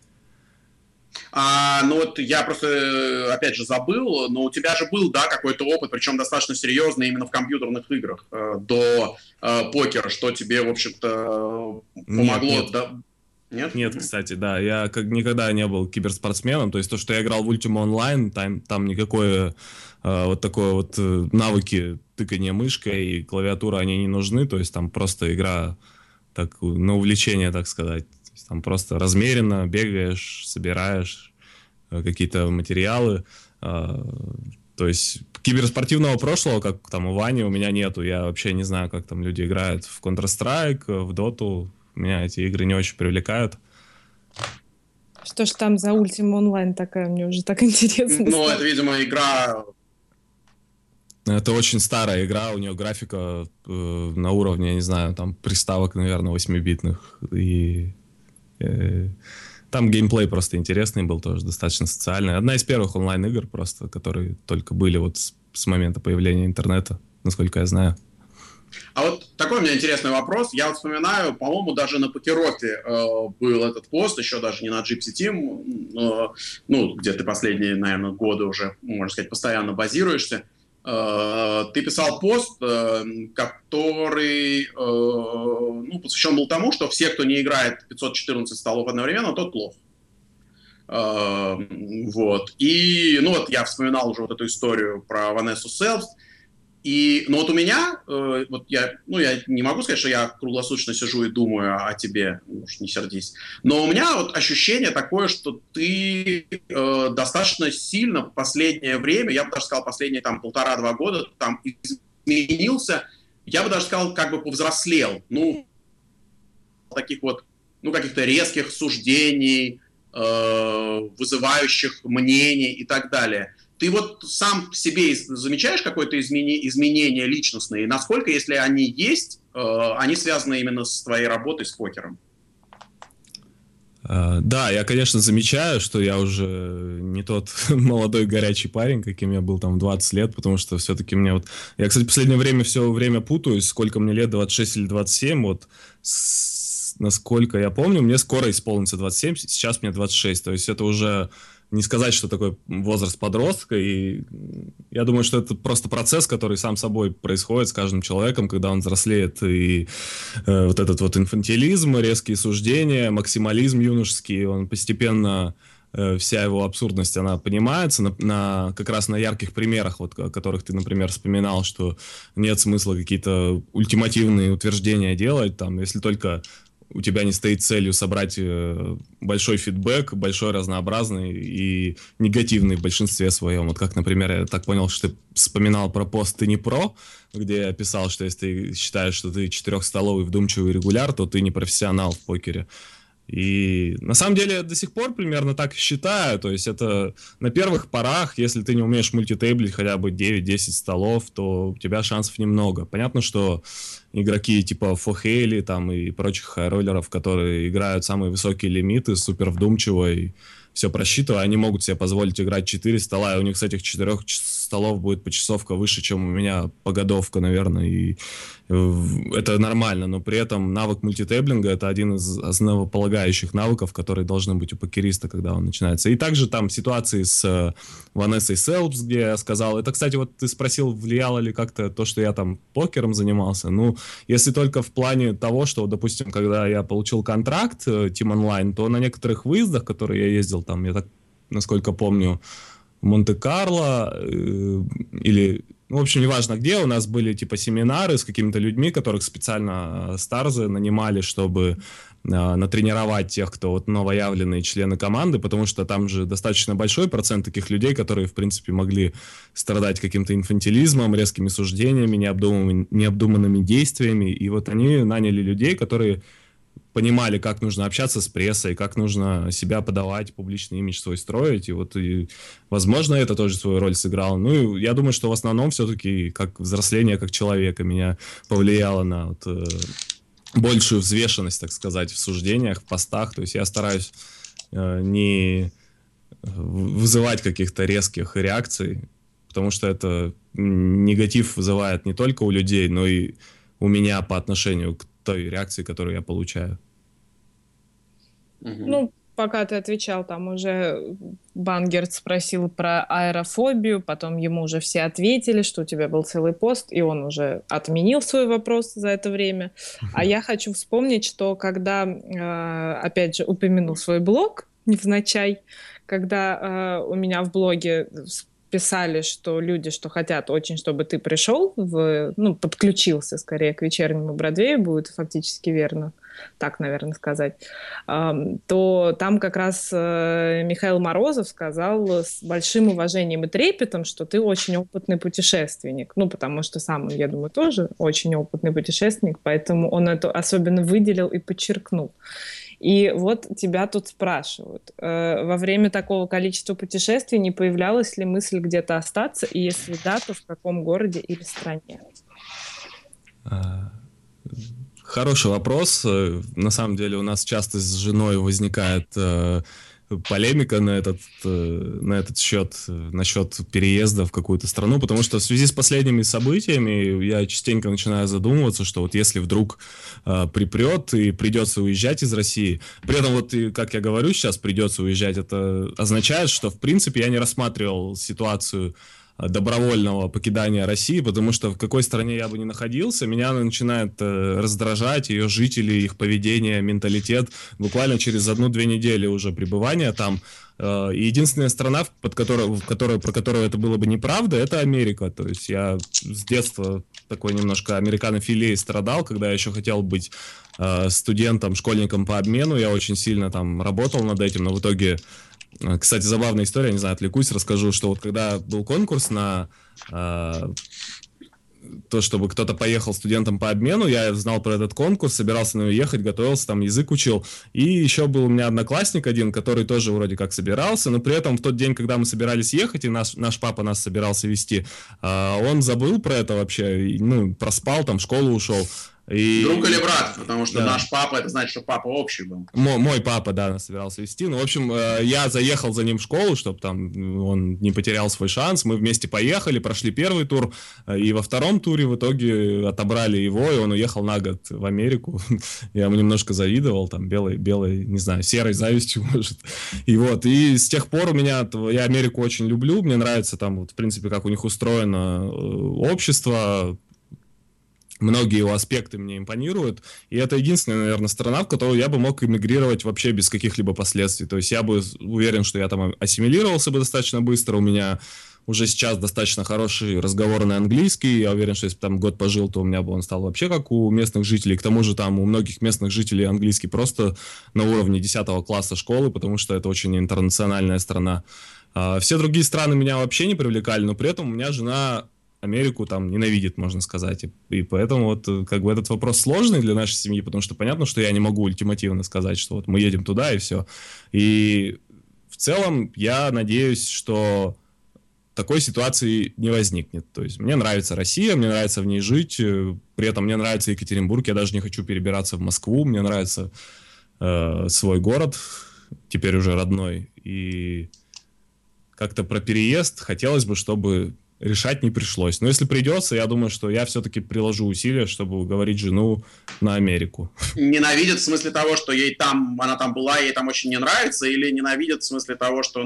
Speaker 3: Я просто, опять же, забыл, но у тебя же был, какой-то опыт, причем достаточно серьезный именно в компьютерных играх до покера, что тебе, в общем-то, помогло.
Speaker 1: Нет.
Speaker 3: Да? Нет?
Speaker 1: Нет, кстати, да, я никогда не был киберспортсменом, то есть то, что я играл в Ultima Online, там никакое вот такое вот навыки тыкания мышкой и клавиатура, они не нужны, то есть там просто игра так, на увлечение, так сказать. Там просто размеренно бегаешь, собираешь какие-то материалы. То есть киберспортивного прошлого, как там у Вани, у меня нету. Я вообще не знаю, как там люди играют в Counter-Strike, в Доту. Меня эти игры не очень привлекают.
Speaker 4: Что ж там за Ultima Online такая? Мне уже так интересно.
Speaker 3: Ну, это, видимо, игра...
Speaker 1: Это очень старая игра, у нее графика на уровне, я не знаю, там приставок, наверное, 8-битных. И там геймплей просто интересный был, тоже достаточно социальный. Одна из первых онлайн-игр просто, которые только были вот с момента появления интернета, насколько я знаю.
Speaker 3: А вот такой у меня интересный вопрос. Я вот вспоминаю, по-моему, даже на Покеропе был этот пост, еще даже не на Gypsy Team, ну, где ты последние, наверное, годы уже, можно сказать, постоянно базируешься. Ты писал пост, который посвящен был тому, что все, кто не играет 514 столов одновременно, тот плох. Вот. И, ну, вот я вспоминал уже вот эту историю про Ванессу Селбст. И, ну, вот у меня, вот я не могу сказать, что я круглосуточно сижу и думаю о тебе, уж не сердись, но у меня вот ощущение такое, что ты достаточно сильно в последнее время, я бы даже сказал, последние там 1,5-2 года там изменился, я бы даже сказал, как бы повзрослел, ну, таких вот, ну, каких-то резких суждений, вызывающих мнений и так далее. Ты вот сам в себе замечаешь какое-то изменение личностное? И насколько, если они есть, они связаны именно с твоей работой с покером?
Speaker 1: Да, я, конечно, замечаю, что я уже не тот молодой горячий парень, каким я был там в 20 лет, потому что все-таки мне вот... Я, кстати, в последнее время все время путаюсь, сколько мне лет, 26 или 27, вот насколько я помню, мне скоро исполнится 27, сейчас мне 26, то есть это уже... Не сказать, что такой возраст подростка, и я думаю, что это просто процесс, который сам собой происходит с каждым человеком, когда он взрослеет, и вот этот вот инфантилизм, резкие суждения, максимализм юношеский, он постепенно, вся его абсурдность, она понимается как раз на ярких примерах, вот, о которых ты, например, вспоминал, что нет смысла какие-то ультимативные утверждения делать, там, если только... у тебя не стоит целью собрать большой фидбэк, большой, разнообразный и негативный в большинстве своем. Вот как, например, я так понял, что ты вспоминал про пост «Ты не про», где я писал, что если ты считаешь, что ты 4-столовый вдумчивый регуляр, то ты не профессионал в покере. И на самом деле я до сих пор примерно так и считаю. То есть это на первых порах, если ты не умеешь мультитейблить хотя бы 9-10 столов, то у тебя шансов немного. Понятно, что игроки типа Фохейли там и прочих хайроллеров, которые играют самые высокие лимиты, супер вдумчиво и все просчитывая, они могут себе позволить играть 4 стола, и у них с этих 4 столов будет почасовка выше, чем у меня погодовка, наверное, и это нормально, но при этом навык мультитейблинга — это один из основополагающих навыков, которые должны быть у покериста, когда он начинается. И также там ситуации с Ванессой Селбс, где я сказал, это, кстати, вот ты спросил, влияло ли как-то то, что я там покером занимался, ну, если только в плане того, что, допустим, когда я получил контракт Team Online, то на некоторых выездах, которые я ездил, там, я так, насколько помню, в Монте-Карло или... Ну, в общем, неважно где, у нас были типа семинары с какими-то людьми, которых специально старзы нанимали, чтобы натренировать тех, кто вот новоявленные члены команды, потому что там же достаточно большой процент таких людей, которые, в принципе, могли страдать каким-то инфантилизмом, резкими суждениями, необдуманными действиями, и вот они наняли людей, которые понимали, как нужно общаться с прессой, как нужно себя подавать, публичный имидж свой строить, и вот, и, возможно, это тоже свою роль сыграло. Ну, и я думаю, что в основном все-таки как взросление как человека меня повлияло на вот, большую взвешенность, так сказать, в суждениях, в постах, то есть я стараюсь не вызывать каких-то резких реакций, потому что это негатив вызывает не только у людей, но и у меня по отношению к той реакции, которую я получаю.
Speaker 4: Ну, пока ты отвечал, там уже Бангерт спросил про аэрофобию, потом ему уже все ответили, что у тебя был целый пост, и он уже отменил свой вопрос за это время. А я хочу вспомнить, что когда, опять же, упомянул свой блог невзначай, когда у меня в блоге писали, что люди, что хотят очень, чтобы ты пришел, подключился скорее к вечернему Бродвею, будет фактически верно. так, наверное, сказать, то там как раз Михаил Морозов сказал с большим уважением и трепетом, что ты очень опытный путешественник. Ну, потому что сам он, я думаю, тоже очень опытный путешественник, поэтому он это особенно выделил и подчеркнул. И вот тебя тут спрашивают, во время такого количества путешествий не появлялась ли мысль где-то остаться, и если да, то в каком городе или стране?
Speaker 1: Хороший вопрос. На самом деле у нас часто с женой возникает полемика на этот счет, насчет переезда в какую-то страну, потому что в связи с последними событиями я частенько начинаю задумываться, что вот если вдруг припрет и придется уезжать из России, при этом вот, как я говорю, сейчас придется уезжать, это означает, что в принципе я не рассматривал ситуацию добровольного покидания России, потому что в какой стране я бы ни находился, меня начинает раздражать ее жители, их поведение, менталитет буквально через 1-2 недели уже пребывания там. И единственная страна, про которую это было бы неправда, это Америка. То есть я с детства такой немножко американофилией страдал, когда я еще хотел быть студентом, школьником по обмену. Я очень сильно там работал над этим, но в итоге... Кстати, забавная история, не знаю, отвлекусь, расскажу, что вот когда был конкурс на то, чтобы кто-то поехал студентом по обмену, я знал про этот конкурс, собирался на него ехать, готовился, там язык учил. И еще был у меня одноклассник один, который тоже вроде как собирался, но при этом в тот день, когда мы собирались ехать, и наш папа нас собирался везти, он забыл про это вообще, ну, проспал, там, в школу ушел.
Speaker 3: И... Друг или брат, потому что наш папа, это значит, что папа общий был.
Speaker 1: Мой папа, да, нас собирался везти. Ну, в общем, я заехал за ним в школу, чтобы там он не потерял свой шанс. Мы вместе поехали, прошли первый тур, и во втором туре в итоге отобрали его, и он уехал на год в Америку. Я ему немножко завидовал, там, белой, не знаю, серой завистью, может. И вот, и с тех пор я Америку очень люблю, мне нравится там, вот, в принципе, как у них устроено общество. Многие его аспекты мне импонируют, и это единственная, наверное, страна, в которую я бы мог эмигрировать вообще без каких-либо последствий. То есть я бы уверен, что я там ассимилировался бы достаточно быстро, у меня уже сейчас достаточно хороший разговорный английский, я уверен, что если бы там год пожил, то у меня бы он стал вообще как у местных жителей. К тому же там у многих местных жителей английский просто на уровне 10 класса школы, потому что это очень интернациональная страна. Все другие страны меня вообще не привлекали, но при этом у меня жена... Америку там ненавидит, можно сказать. И поэтому вот как бы этот вопрос сложный для нашей семьи, потому что понятно, что я не могу ультимативно сказать, что вот мы едем туда и все. И в целом я надеюсь, что такой ситуации не возникнет. То есть мне нравится Россия, мне нравится в ней жить, при этом мне нравится Екатеринбург, я даже не хочу перебираться в Москву, мне нравится свой город, теперь уже родной. И как-то про переезд хотелось бы, чтобы... решать не пришлось. Но если придется, я думаю, что я все-таки приложу усилия, чтобы уговорить жену на Америку.
Speaker 3: Ненавидит в смысле того, что она там была, ей там очень не нравится, или ненавидит в смысле того, что,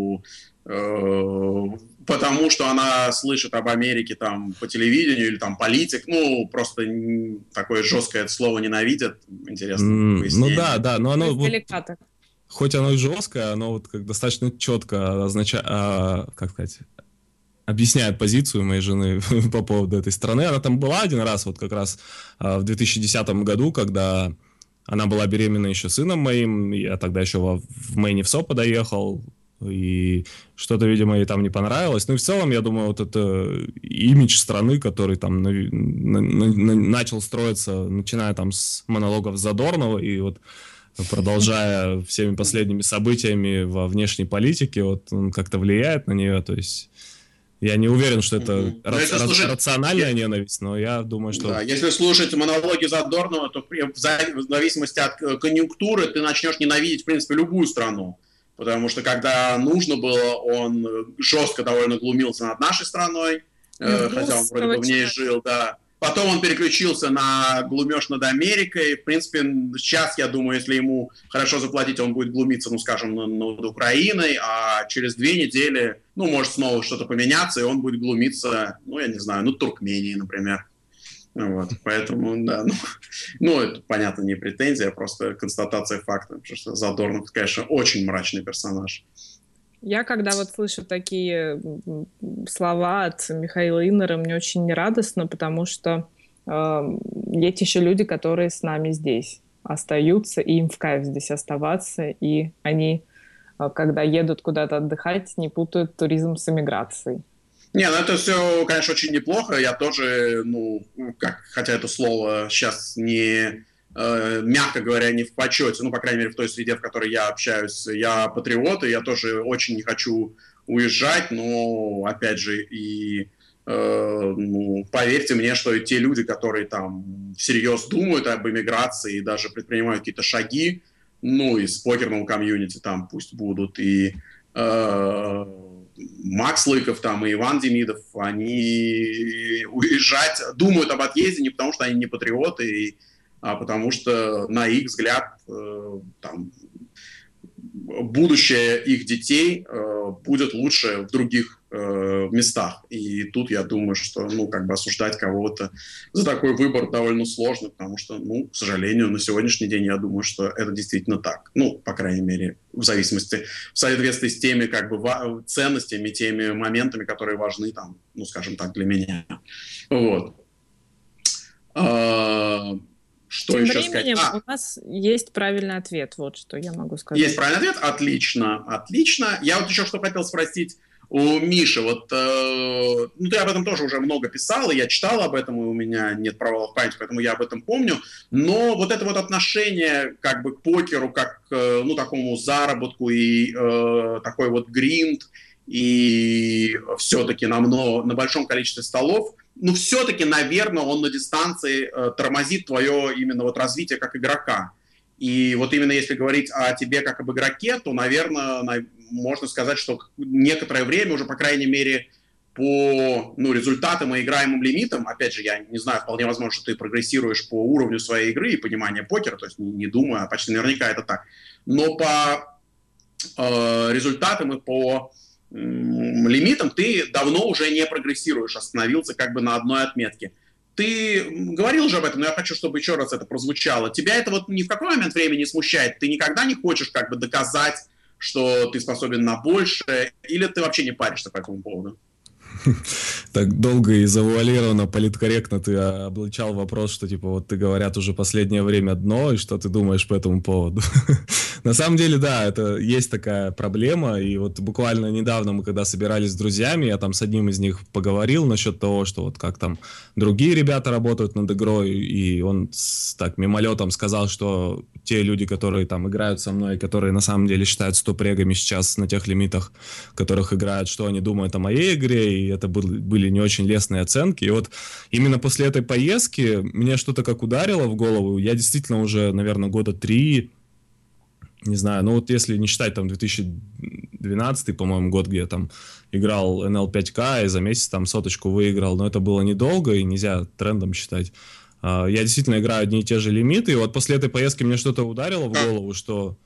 Speaker 3: потому что она слышит об Америке там по телевидению, или там политик, просто такое жесткое слово ненавидит, интересно пояснение.
Speaker 1: Да, но оно... Хоть оно и жесткое, оно вот как достаточно четко означает, как сказать... объясняет позицию моей жены по поводу этой страны. Она там была один раз, вот как раз в 2010 году, когда она была беременна еще сыном моим, я тогда еще в Мэйне в СО подоехал, и что-то, видимо, ей там не понравилось. Ну и в целом, я думаю, вот это имидж страны, который там начал строиться, начиная там с монологов Задорнова и вот продолжая всеми последними событиями во внешней политике, вот он как-то влияет на нее, то есть... Я не уверен, что это рациональная ненависть, но я думаю, что...
Speaker 3: Да, если слушать монологи Задорнова, то в зависимости от конъюнктуры ты начнешь ненавидеть, в принципе, любую страну. Потому что, когда нужно было, он жестко довольно глумился над нашей страной, хотя он вроде бы в ней жил, да. Потом он переключился на глумеж над Америкой. В принципе, сейчас, я думаю, если ему хорошо заплатить, он будет глумиться, скажем, над Украиной, а через 2 недели, может снова что-то поменяться, и он будет глумиться, я не знаю, Туркмении, например. Вот, поэтому, да, это, понятно, не претензия, а просто констатация факта, потому что Задорнов, конечно, очень мрачный персонаж.
Speaker 4: Я, когда вот слышу такие слова от Михаила Иннера, мне очень нерадостно, потому что есть еще люди, которые с нами здесь. остаются, и им в кайф здесь оставаться, и они, когда едут куда-то отдыхать, не путают туризм с эмиграцией.
Speaker 3: Не, ну это все, конечно, очень неплохо. Я тоже, хотя это слово сейчас не, мягко говоря, не в почете, по крайней мере, в той среде, в которой я общаюсь, я патриот, и я тоже очень не хочу уезжать, но, опять же, и поверьте мне, что и те люди, которые там всерьез думают об эмиграции и даже предпринимают какие-то шаги, из покерного комьюнити там пусть будут, и Макс Лыков там и Иван Демидов, они уезжать, думают об отъезде не потому, что они не патриоты, а потому что, на их взгляд, там, будущее их детей будет лучше в других местах. И тут я думаю, что, осуждать кого-то за такой выбор довольно сложно, потому что, к сожалению, на сегодняшний день я думаю, что это действительно так. По крайней мере, в соответствии с теми, ценностями, теми моментами, которые важны там, скажем так, для меня. Вот. Что
Speaker 4: Тем
Speaker 3: еще
Speaker 4: временем
Speaker 3: сказать?
Speaker 4: У нас есть правильный ответ, вот что я могу сказать.
Speaker 3: Есть правильный ответ? Отлично, отлично. Я вот еще что хотел спросить у Миши. Вот, ты об этом тоже уже много писал, и я читал об этом, и у меня нет провалов в памяти, поэтому я об этом помню. Но вот это вот отношение к покеру, как к такому заработку и такой вот гринд, и все-таки на большом количестве столов, все-таки, наверное, он на дистанции тормозит твое именно вот развитие как игрока. И вот именно если говорить о тебе как об игроке, то, наверное, можно сказать, что некоторое время уже, по крайней мере, по результатам и играемым лимитам, опять же, я не знаю, вполне возможно, что ты прогрессируешь по уровню своей игры и понимания покера, то есть не думаю, а почти наверняка это так. Но по результатам и по лимитам ты давно уже не прогрессируешь, остановился на одной отметке. Ты говорил уже об этом, но я хочу, чтобы еще раз это прозвучало. Тебя это вот ни в какой момент времени не смущает? Ты никогда не хочешь доказать, что ты способен на большее? Или ты вообще не паришься по этому поводу?
Speaker 1: Так долго и завуалированно, политкорректно ты облачал вопрос, что вот ты, говорят, уже последнее время дно, и что ты думаешь по этому поводу? На самом деле, да, это есть такая проблема, и вот буквально недавно мы когда собирались с друзьями, я там с одним из них поговорил насчет того, что вот как там другие ребята работают над игрой, и он так мимолетом сказал, что те люди, которые там играют со мной, которые на самом деле считают стоп-регами сейчас на тех лимитах, в которых играют, что они думают о моей игре, и это были не очень лестные оценки. И вот именно после этой поездки мне что-то как ударило в голову. Я действительно уже, наверное, года 3, не знаю, если не считать там 2012, по-моему, год, где я там играл NL 5K и за месяц там 100 выиграл, но это было недолго и нельзя трендом считать. Я действительно играю одни и те же лимиты, и вот после этой поездки мне что-то ударило в голову, что...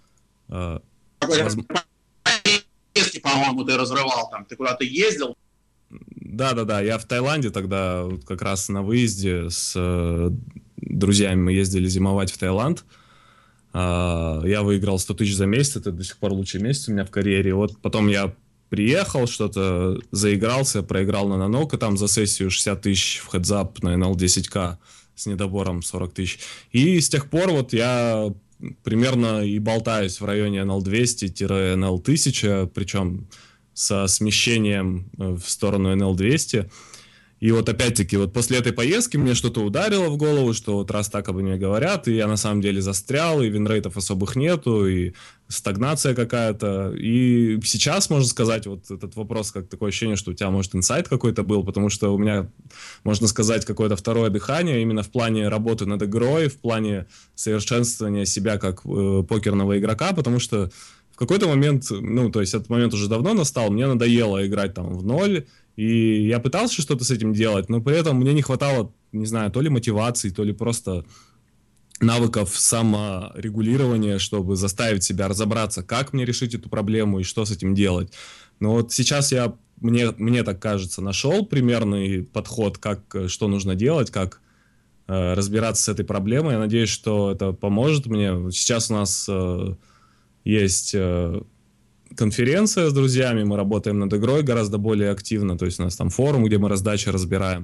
Speaker 3: Поездки, по-моему, ты разрывал там, ты куда-то ездил?
Speaker 1: Да, я в Таиланде тогда как раз на выезде с друзьями мы ездили зимовать в Таиланд. Я выиграл 100 тысяч за месяц, это до сих пор лучший месяц у меня в карьере. Вот потом я приехал, что-то заигрался, проиграл на нанок, и там за сессию 60 тысяч в хедзап на NL 10К с недобором 40 тысяч. И с тех пор вот я примерно и болтаюсь в районе NL 200-NL 1000, причем со смещением в сторону NL 200. И вот опять-таки, вот после этой поездки мне что-то ударило в голову, что вот раз так обо мне говорят, и я на самом деле застрял, и винрейтов особых нету, и стагнация какая-то. И сейчас, можно сказать, вот этот вопрос, как такое ощущение, что у тебя, может, инсайт какой-то был, потому что у меня, можно сказать, какое-то второе дыхание именно в плане работы над игрой, в плане совершенствования себя как покерного игрока, потому что в какой-то момент, то есть этот момент уже давно настал, мне надоело играть там в ноль, и я пытался что-то с этим делать, но при этом мне не хватало, не знаю, то ли мотивации, то ли просто навыков саморегулирования, чтобы заставить себя разобраться, как мне решить эту проблему и что с этим делать. Но вот сейчас мне так кажется, нашел примерный подход, что нужно делать, как разбираться с этой проблемой. Я надеюсь, что это поможет мне. Сейчас у нас есть конференция с друзьями, мы работаем над игрой гораздо более активно, то есть у нас там форум, где мы раздачи разбираем.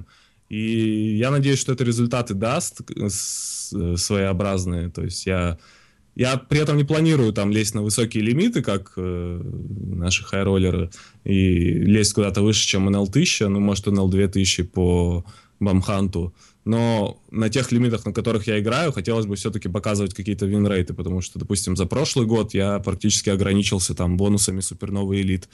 Speaker 1: И я надеюсь, что это результаты даст своеобразные. То есть я при этом не планирую там лезть на высокие лимиты, как наши хайроллеры, и лезть куда-то выше, чем NL1000, ну, может, NL2000 по бамханту. Но на тех лимитах, на которых я играю, хотелось бы все-таки показывать какие-то винрейты, потому что, допустим, за прошлый год я практически ограничился там бонусами Суперновый Элит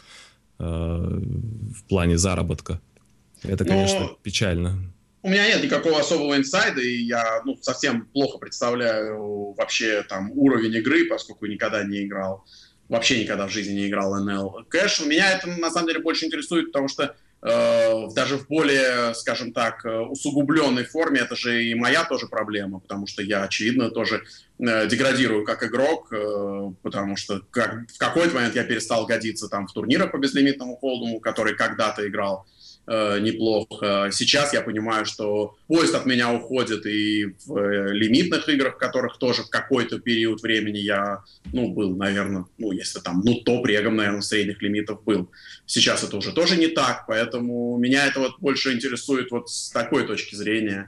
Speaker 1: в плане заработка. Это, конечно, печально.
Speaker 3: У меня нет никакого особого инсайда, и я совсем плохо представляю вообще там уровень игры, поскольку никогда не играл, вообще никогда в жизни не играл NL Cash. Меня это на самом деле больше интересует, потому что даже в более, скажем так, усугубленной форме это же и моя тоже проблема, потому что я, очевидно, тоже деградирую как игрок, потому что в какой-то момент я перестал годиться там в турнирах по безлимитному холдому, который когда-то играл неплохо. Сейчас я понимаю, что поезд от меня уходит и в лимитных играх, в которых тоже в какой-то период времени я, был, наверное, если там, топ-регом, наверное, средних лимитов был. Сейчас это уже тоже не так, поэтому меня это вот больше интересует вот с такой точки зрения,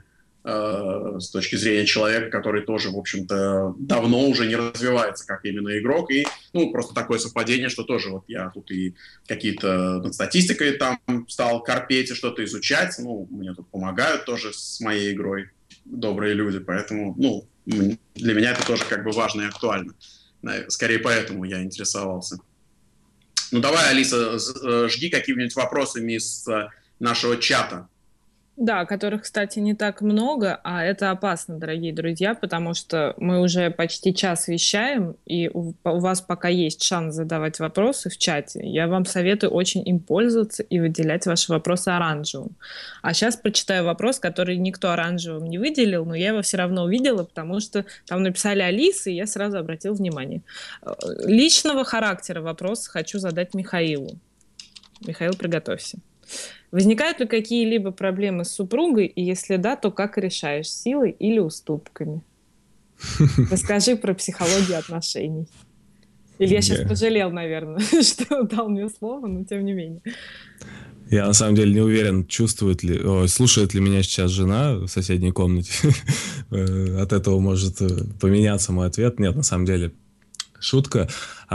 Speaker 3: с точки зрения человека, который тоже, в общем-то, давно уже не развивается как именно игрок. И, просто такое совпадение, что тоже вот я тут и какие-то над статистикой там стал корпеть и что-то изучать. Мне тут помогают тоже с моей игрой добрые люди, поэтому, для меня это тоже как бы важно и актуально. Скорее поэтому я интересовался. Давай, Алиса, жги какими-нибудь вопросами из нашего чата.
Speaker 4: Да, которых, кстати, не так много, а это опасно, дорогие друзья, потому что мы уже почти час вещаем, и у вас пока есть шанс задавать вопросы в чате. Я вам советую очень им пользоваться и выделять ваши вопросы оранжевым. А сейчас прочитаю вопрос, который никто оранжевым не выделил, но я его все равно увидела, потому что там написали Алиса, и я сразу обратила внимание. Личного характера вопрос хочу задать Михаилу. Михаил, приготовься. Возникают ли какие-либо проблемы с супругой, и если да, то как решаешь, силой или уступками? Расскажи про психологию отношений. Или я сейчас пожалел, наверное, что дал мне слово, но тем не менее.
Speaker 1: Я на самом деле не уверен, слушает ли меня сейчас жена в соседней комнате. От этого может поменяться мой ответ. Нет, на самом деле, шутка.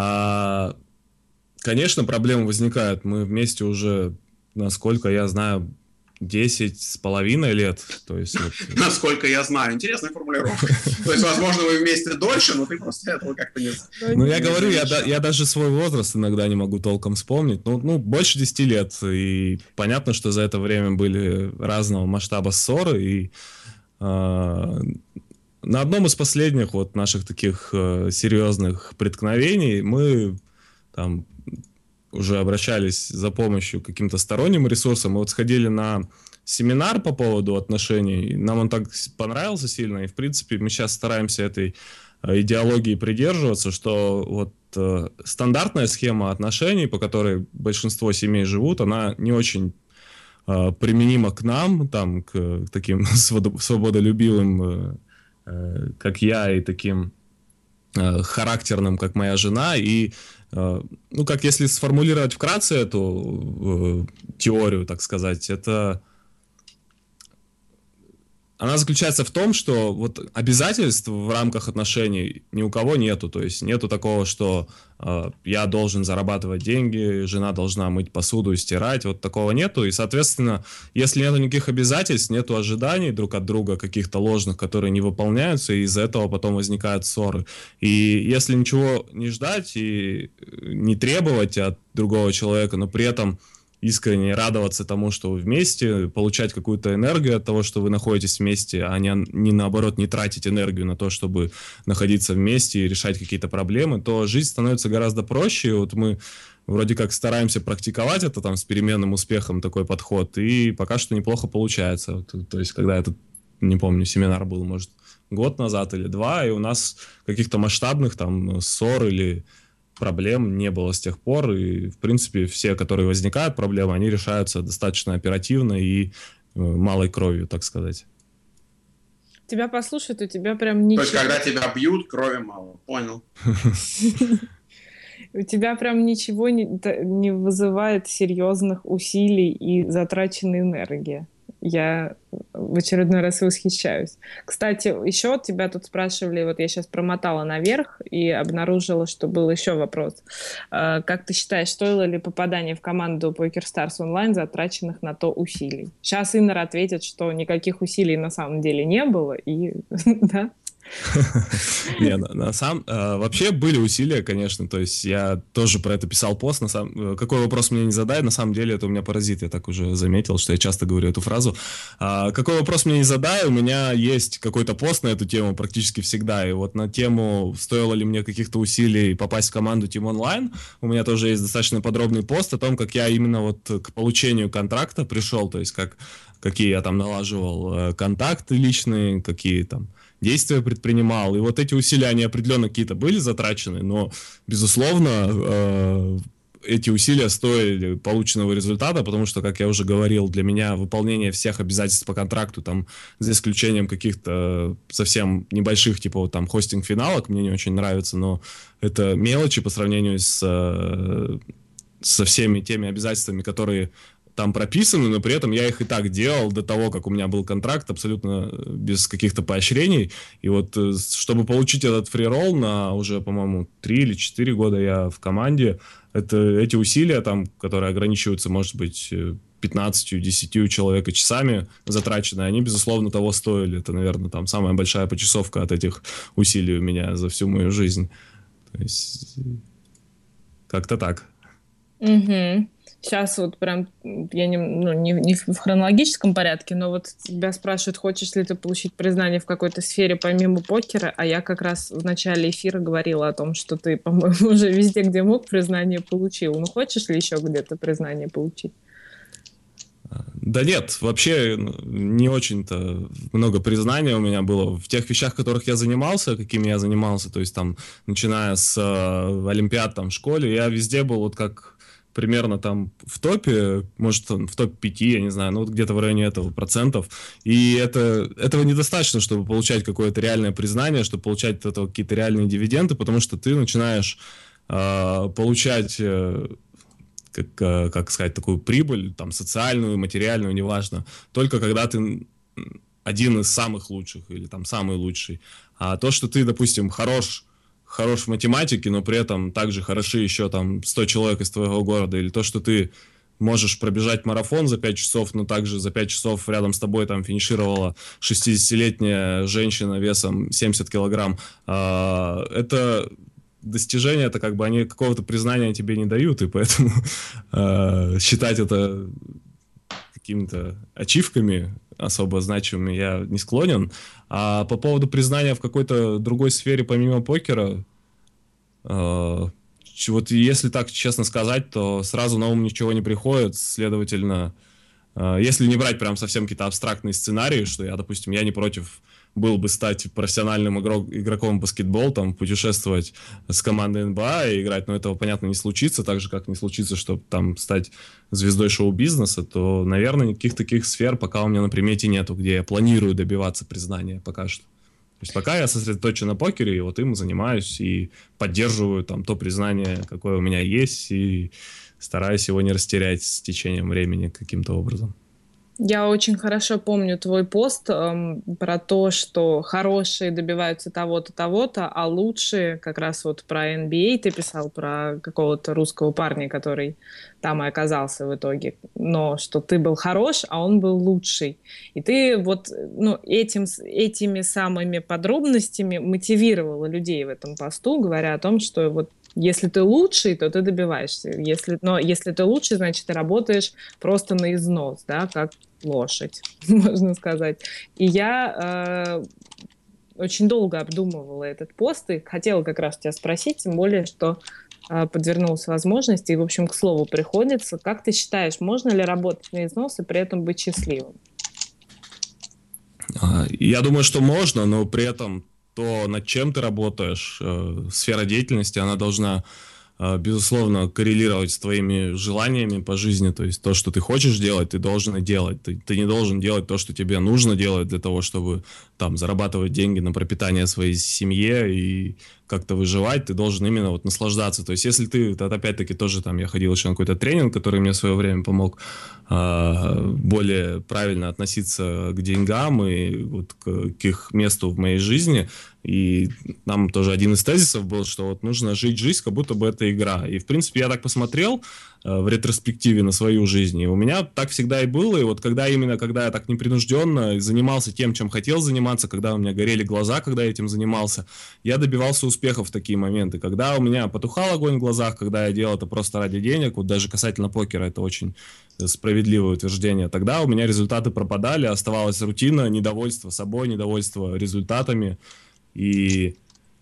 Speaker 1: Конечно, проблемы возникают. Мы вместе уже, насколько я знаю, 10,5 лет. То есть,
Speaker 3: насколько я знаю. Интересная формулировка. То есть, возможно, вы вместе дольше, но ты просто этого как-то не...
Speaker 1: Я говорю, я даже свой возраст иногда не могу толком вспомнить. Больше 10 лет. И понятно, что за это время были разного масштаба ссоры. И на одном из последних вот наших таких серьезных преткновений мы там уже обращались за помощью к каким-то сторонним ресурсам. Мы вот сходили на семинар по поводу отношений. Нам он так понравился сильно. И, в принципе, мы сейчас стараемся этой идеологии придерживаться, что вот стандартная схема отношений, по которой большинство семей живут, она не очень применима к нам, там, к таким свободолюбивым, как я, и таким характерным, как моя жена. И как если сформулировать вкратце эту теорию, так сказать, она заключается в том, что вот обязательств в рамках отношений ни у кого нету. То есть нету такого, что я должен зарабатывать деньги, жена должна мыть посуду и стирать. Вот такого нету. И, соответственно, если нету никаких обязательств, нету ожиданий друг от друга, каких-то ложных, которые не выполняются, и из-за этого потом возникают ссоры. И если ничего не ждать и не требовать от другого человека, но при этом искренне радоваться тому, что вы вместе, получать какую-то энергию от того, что вы находитесь вместе, а не наоборот, не тратить энергию на то, чтобы находиться вместе и решать какие-то проблемы, то жизнь становится гораздо проще. И вот мы вроде как стараемся практиковать это там с переменным успехом, такой подход, и пока что неплохо получается. То есть, когда этот, не помню, семинар был, может, год назад или 2, и у нас каких-то масштабных там ссор или проблем не было с тех пор, и, в принципе, все, которые возникают проблемы, они решаются достаточно оперативно и малой кровью, так сказать.
Speaker 4: Тебя послушают, у тебя прям ничего...
Speaker 3: То есть, когда тебя бьют, крови мало. Понял.
Speaker 4: У тебя прям ничего не вызывает серьезных усилий и затраченной энергии. Я в очередной раз восхищаюсь. Кстати, еще тебя тут спрашивали, вот я сейчас промотала наверх и обнаружила, что был еще вопрос. Как ты считаешь, стоило ли попадание в команду PokerStars Online затраченных на то усилий? Сейчас Иннер ответит, что никаких усилий на самом деле не было, и да.
Speaker 1: Не, вообще были усилия, конечно, то есть я тоже про это писал пост, какой вопрос мне не задай, на самом деле это у меня паразит, я так уже заметил, что я часто говорю эту фразу. Какой вопрос мне не задай, у меня есть какой-то пост на эту тему практически всегда, и вот на тему, стоило ли мне каких-то усилий попасть в команду Team Online, у меня тоже есть достаточно подробный пост о том, как я именно вот к получению контракта пришел, то есть какие я там налаживал контакты личные, какие там действия предпринимал, и вот эти усилия, они определенно какие-то были затрачены, но, безусловно, эти усилия стоили полученного результата, потому что, как я уже говорил, для меня выполнение всех обязательств по контракту, там, за исключением каких-то совсем небольших, типа вот там хостинг-финалок, мне не очень нравится, но это мелочи по сравнению со всеми теми обязательствами, которые там прописаны, но при этом я их и так делал до того, как у меня был контракт, абсолютно без каких-то поощрений. И вот, чтобы получить этот фриролл на уже, по-моему, 3 или 4 года я в команде, эти усилия, там, которые ограничиваются, может быть, 15-10 человека часами затраченные, они, безусловно, того стоили. Это, наверное, там самая большая почасовка от этих усилий у меня за всю мою жизнь. То есть, как-то так.
Speaker 4: Угу. Сейчас вот прям, я не в хронологическом порядке, но вот тебя спрашивают, хочешь ли ты получить признание в какой-то сфере помимо покера, а я как раз в начале эфира говорила о том, что ты, по-моему, уже везде, где мог, признание получил. Ну, хочешь ли еще где-то признание получить?
Speaker 1: Да нет, вообще не очень-то много признания у меня было в тех вещах, которых я занимался, какими я занимался, то есть там, начиная с олимпиад там в школе, я везде был вот как примерно там в топе, может, в топ-5, я не знаю, ну вот где-то в районе этого процентов. И этого недостаточно, чтобы получать какое-то реальное признание, чтобы получать от этого какие-то реальные дивиденды, потому что ты начинаешь получать, как сказать, такую прибыль, там, социальную, материальную, неважно, только когда ты один из самых лучших или там самый лучший. А то, что ты, допустим, хорош в математике, но при этом также хороши еще там 100 человек из твоего города, или то, что ты можешь пробежать марафон за 5 часов, но также за 5 часов рядом с тобой там финишировала 60-летняя женщина весом 70 килограмм. Это достижения, это как бы они какого-то признания тебе не дают, и поэтому считать это какими-то ачивками особо значимыми я не склонен. А по поводу признания в какой-то другой сфере помимо покера, вот если так честно сказать, то сразу на ум ничего не приходит, следовательно, если не брать прям совсем какие-то абстрактные сценарии, что я, допустим, я не против был бы стать профессиональным игроком в баскетбол, там, путешествовать с командой НБА и играть, но этого, понятно, не случится, так же, как не случится, чтобы там стать звездой шоу-бизнеса, то, наверное, никаких таких сфер пока у меня на примете нету, где я планирую добиваться признания пока что. То есть пока я сосредоточен на покере, и вот им занимаюсь, и поддерживаю там то признание, какое у меня есть, и стараюсь его не растерять с течением времени каким-то образом.
Speaker 4: Я очень хорошо помню твой пост про то, что хорошие добиваются того-то, того-то, а лучшие, как раз вот про NBA ты писал, про какого-то русского парня, который там и оказался в итоге, но что ты был хорош, а он был лучший. И ты вот этими самыми подробностями мотивировала людей в этом посту, говоря о том, что вот если ты лучший, то ты добиваешься. Но если ты лучший, значит, ты работаешь просто на износ, да, как лошадь, можно сказать. И я очень долго обдумывала этот пост и хотела как раз тебя спросить, тем более, что подвернулась возможность, и, в общем, к слову приходится. Как ты считаешь, можно ли работать на износ и при этом быть счастливым?
Speaker 1: Я думаю, что можно, но при этом то, над чем ты работаешь, сфера деятельности, она должна, безусловно, коррелировать с твоими желаниями по жизни. То есть то, что ты хочешь делать, ты должен и делать. Ты не должен делать то, что тебе нужно делать для того, чтобы там зарабатывать деньги на пропитание своей семье и как-то выживать, ты должен именно вот наслаждаться. То есть если ты, опять-таки тоже там, я ходил еще на какой-то тренинг, который мне в свое время помог более правильно относиться к деньгам и вот к их месту в моей жизни. И нам тоже один из тезисов был, что вот нужно жить жизнь, как будто бы это игра. И, в принципе, я так посмотрел в ретроспективе на свою жизнь, и у меня так всегда и было. И вот когда я так непринужденно занимался тем, чем хотел заниматься, когда у меня горели глаза, когда я этим занимался, я добивался успехов в такие моменты. Когда у меня потухал огонь в глазах, когда я делал это просто ради денег, вот даже касательно покера, это очень справедливое утверждение, тогда у меня результаты пропадали, оставалась рутина, недовольство собой, недовольство результатами. И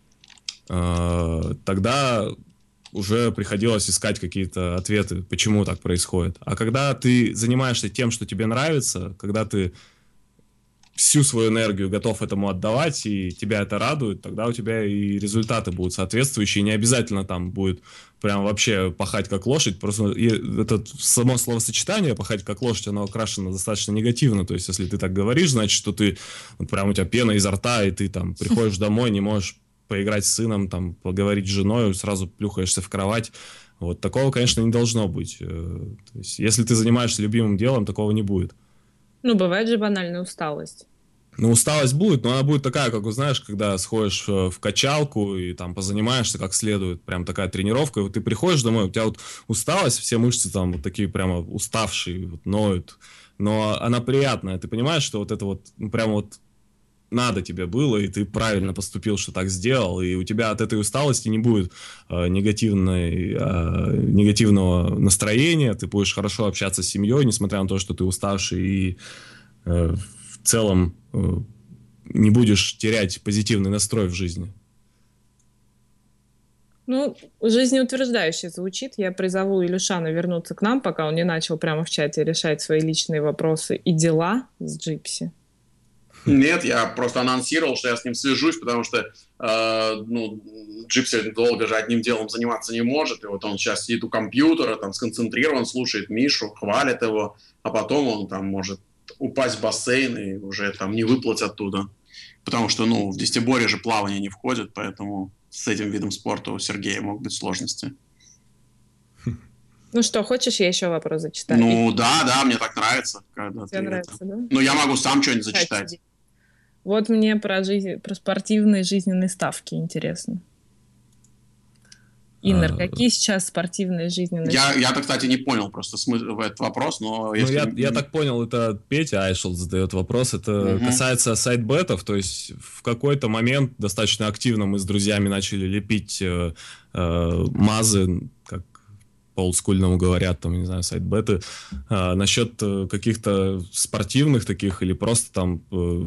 Speaker 1: тогда уже приходилось искать какие-то ответы, почему так происходит. А когда ты занимаешься тем, что тебе нравится, когда ты всю свою энергию готов этому отдавать, и тебя это радует, тогда у тебя и результаты будут соответствующие. Не обязательно там будет прям вообще пахать как лошадь. Просто это само словосочетание «пахать как лошадь», оно окрашено достаточно негативно. То есть, если ты так говоришь, значит, что ты вот прям у тебя пена изо рта, и ты там приходишь домой, не можешь поиграть с сыном, там, поговорить с женой, сразу плюхаешься в кровать. Вот такого, конечно, не должно быть. То есть, если ты занимаешься любимым делом, такого не будет.
Speaker 4: Ну, бывает же банальная усталость.
Speaker 1: Ну, усталость будет, но она будет такая, как, знаешь, когда сходишь в качалку и там позанимаешься как следует, прям такая тренировка, и вот ты приходишь домой, у тебя вот усталость, все мышцы там вот такие прямо уставшие, вот, ноют, но она приятная, ты понимаешь, что вот это вот, ну, прямо вот надо тебе было, и ты правильно поступил, что так сделал, и у тебя от этой усталости не будет негативного настроения, ты будешь хорошо общаться с семьей, несмотря на то, что ты уставший, и в целом не будешь терять позитивный настрой в жизни.
Speaker 4: Ну, жизнеутверждающе звучит. Я призову Илюшана вернуться к нам, пока он не начал прямо в чате решать свои личные вопросы и дела с Джипси.
Speaker 3: Нет, я просто анонсировал, что я с ним свяжусь, потому что Джипси долго же одним делом заниматься не может, и вот он сейчас сидит у компьютера, там сконцентрирован, слушает Мишу, хвалит его, а потом он там может упасть в бассейн и уже там не выплыть оттуда. Потому что, в десятиборье же плавание не входит, поэтому с этим видом спорта у Сергея могут быть сложности.
Speaker 4: Ну что, хочешь, я еще вопрос зачитаю?
Speaker 3: Ну да, мне так нравится. Когда
Speaker 4: тебе нравится, да?
Speaker 3: Ну я могу сам что-нибудь зачитать.
Speaker 4: Вот мне про спортивные жизненные ставки интересно. Иннер, какие сейчас спортивные жизненные ставки?
Speaker 3: Я-то, кстати, не понял просто смысл в этот вопрос, но... Если...
Speaker 1: Я так понял, это Петя Айшел задает вопрос. Это касается сайт-бетов, то есть в какой-то момент достаточно активно мы с друзьями начали лепить мазы, как по олдскульному говорят, там, не знаю, сайт-беты, насчет каких-то спортивных таких или просто там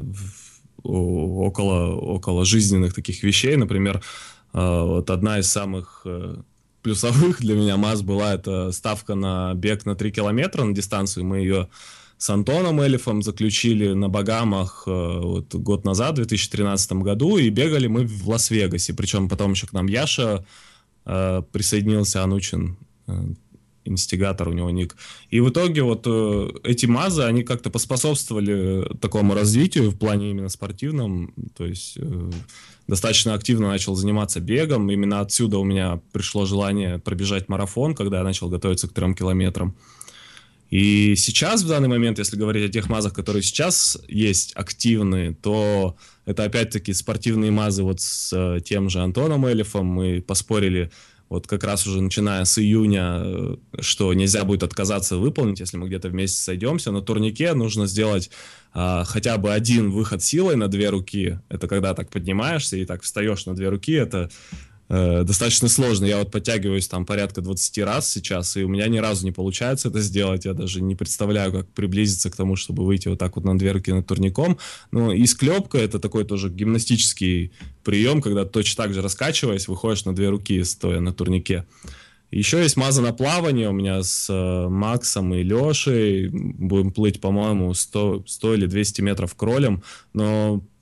Speaker 1: около жизненных таких вещей. Например, вот одна из самых плюсовых для меня маз была это ставка на бег на 3 километра на дистанцию. Мы ее с Антоном Элифом заключили на Багамах вот, год назад, в 2013 году, и бегали мы в Лас-Вегасе. Причем потом еще к нам Яша присоединился, Анучин, инстигатор у него ник. И в итоге вот эти мазы, они как-то поспособствовали такому развитию в плане именно спортивном. То есть достаточно активно начал заниматься бегом. Именно отсюда у меня пришло желание пробежать марафон, когда я начал готовиться к 3 километрам. И сейчас, в данный момент, если говорить о тех мазах, которые сейчас есть активные, то это опять-таки спортивные мазы вот с тем же Антоном Элифом. Мы поспорили вот как раз уже начиная с июня, что нельзя будет отказаться выполнить, если мы где-то вместе сойдемся. На турнике нужно сделать хотя бы один выход силой на 2 руки. Это когда так поднимаешься и так встаешь на 2 руки. Это достаточно сложно. Я вот подтягиваюсь там порядка 20 раз сейчас, и у меня ни разу не получается это сделать. Я даже не представляю, как приблизиться к тому, чтобы выйти вот так вот на 2 руки над турником. Ну, и склепка — это такой тоже гимнастический прием, когда точно так же раскачиваясь, выходишь на 2 руки, стоя на турнике. Еще есть маза на плавание у меня с Максом и Лешей. Будем плыть, по-моему, 100 или 200 метров кролем. Но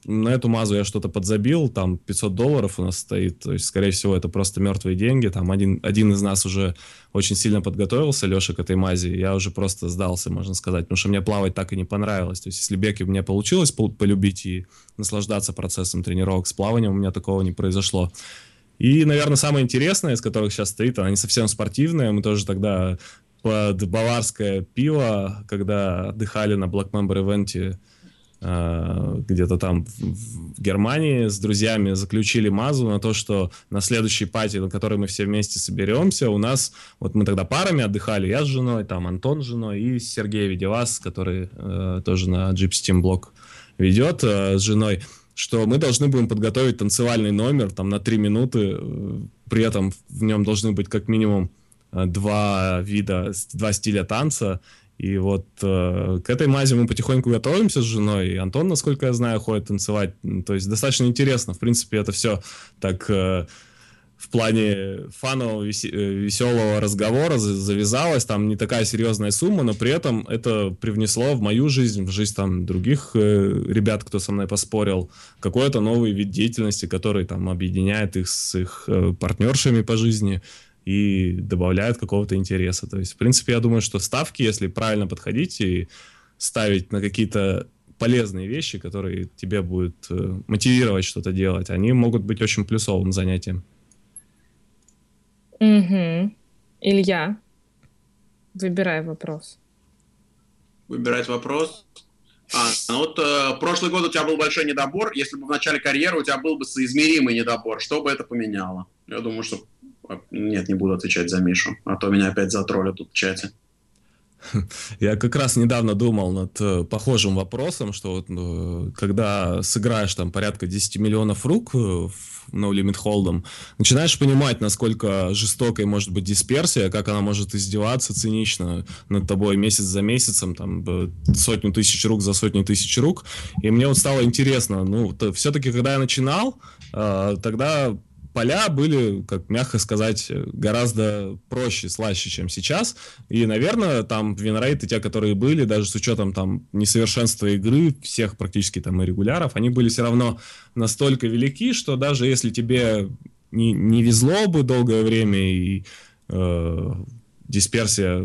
Speaker 1: на эту мазу я что-то подзабил, там $500 у нас стоит, то есть, скорее всего, это просто мертвые деньги, там один из нас уже очень сильно подготовился, Леша, к этой мази, я уже просто сдался, можно сказать, потому что мне плавать так и не понравилось, то есть, если беги мне получилось полюбить и наслаждаться процессом тренировок с плаванием, у меня такого не произошло. И, наверное, самое интересное, из которых сейчас стоит, она не совсем спортивная, мы тоже тогда под баварское пиво, когда отдыхали на Black Member ивенте, где-то там в Германии с друзьями заключили мазу на то, что на следующей пати, на которой мы все вместе соберемся, у нас, вот мы тогда парами отдыхали, я с женой, там Антон с женой и Сергей Ведевас, который тоже на Gypsy Team Blog ведет с женой, что мы должны будем подготовить танцевальный номер там на 3 минуты, при этом в нем должны быть как минимум 2 стиля танца. И вот к этой мазе мы потихоньку готовимся с женой. И Антон, насколько я знаю, ходит танцевать. То есть достаточно интересно. В принципе, это все так в плане фанового, веселого разговора завязалось. Там не такая серьезная сумма, но при этом это привнесло в мою жизнь, в жизнь там других ребят, кто со мной поспорил, какой-то новый вид деятельности, который там объединяет их с их партнершами по жизни и добавляют какого-то интереса. То есть, в принципе, я думаю, что ставки, если правильно подходить и ставить на какие-то полезные вещи, которые тебе будут мотивировать что-то делать, они могут быть очень плюсовым занятием.
Speaker 4: Угу. Илья, выбирай вопрос.
Speaker 3: Выбирать вопрос. Прошлый год у тебя был большой недобор. Если бы в начале карьеры у тебя был бы соизмеримый недобор, что бы это поменяло? Я думаю, что... Нет, не буду отвечать за Мишу, а то меня опять затроллят тут в чате.
Speaker 1: Я как раз недавно думал над похожим вопросом, что вот, когда сыграешь там порядка 10 миллионов рук в No Limit Hold'em, начинаешь понимать, насколько жестокой может быть дисперсия, как она может издеваться цинично над тобой месяц за месяцем, там, 100 тысяч рук за 100 тысяч рук. И мне вот стало интересно, все-таки, когда я начинал, тогда... поля были, как мягко сказать, гораздо проще, слаще, чем сейчас. И, наверное, там винрейты, те, которые были, даже с учетом там несовершенства игры, всех практически там и регуляров, они были все равно настолько велики, что даже если тебе не везло бы долгое время и дисперсия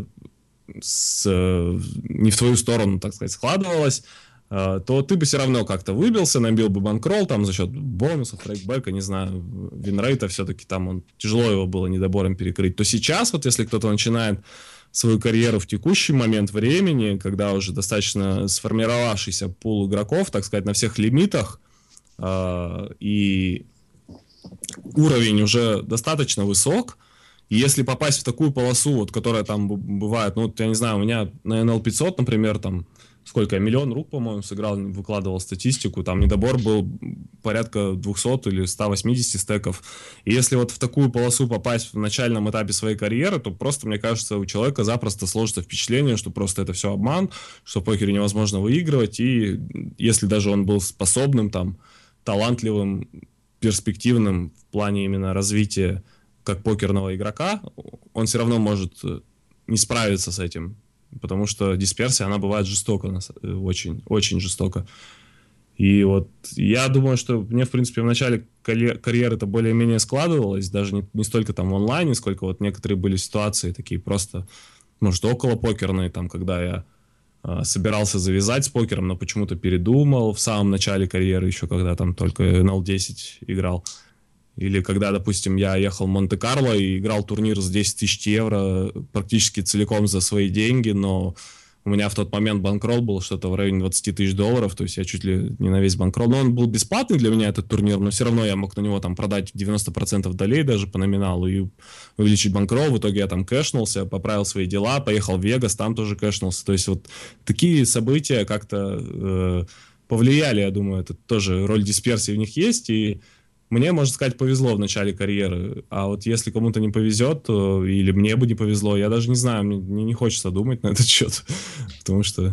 Speaker 1: не в твою сторону, так сказать, складывалась, то ты бы все равно как-то выбился, набил бы банкролл там за счет бонусов, трекбека, не знаю, винрейта все-таки там тяжело его было недобором перекрыть. То сейчас вот если кто-то начинает свою карьеру в текущий момент времени, когда уже достаточно сформировавшийся пул игроков, так сказать, на всех лимитах, и уровень уже достаточно высок, и если попасть в такую полосу, вот, которая там бывает, я не знаю, у меня на NL 500, например, там сколько, 1 000 000 рук, по-моему, сыграл, выкладывал статистику, там недобор был порядка 200 или 180 стеков. И если вот в такую полосу попасть в начальном этапе своей карьеры, то просто, мне кажется, у человека запросто сложится впечатление, что просто это все обман, что в покере невозможно выигрывать, и если даже он был способным, там, талантливым, перспективным в плане именно развития как покерного игрока, он все равно может не справиться с этим. Потому что дисперсия, она бывает жестоко, очень, очень жестоко. И вот я думаю, что мне, в принципе, в начале карьеры это более-менее складывалось, даже не столько там в онлайне, сколько вот некоторые были ситуации такие просто, может, около покерные, там, когда я собирался завязать с покером, но почему-то передумал в самом начале карьеры, еще когда там только NL10 играл. Или когда, допустим, я ехал в Монте-Карло и играл турнир за 10 тысяч евро практически целиком за свои деньги, но у меня в тот момент банкролл был что-то в районе 20 тысяч долларов, то есть я чуть ли не на весь банкролл. Но он был бесплатный для меня, этот турнир, но все равно я мог на него там продать 90% долей даже по номиналу и увеличить банкролл. В итоге я там кэшнулся, поправил свои дела, поехал в Вегас, там тоже кэшнулся. То есть вот такие события как-то повлияли, я думаю, это тоже роль дисперсии в них есть, и мне, можно сказать, повезло в начале карьеры, а вот если кому-то не повезет, или мне бы не повезло, я даже не знаю, мне не хочется думать на этот счет, потому что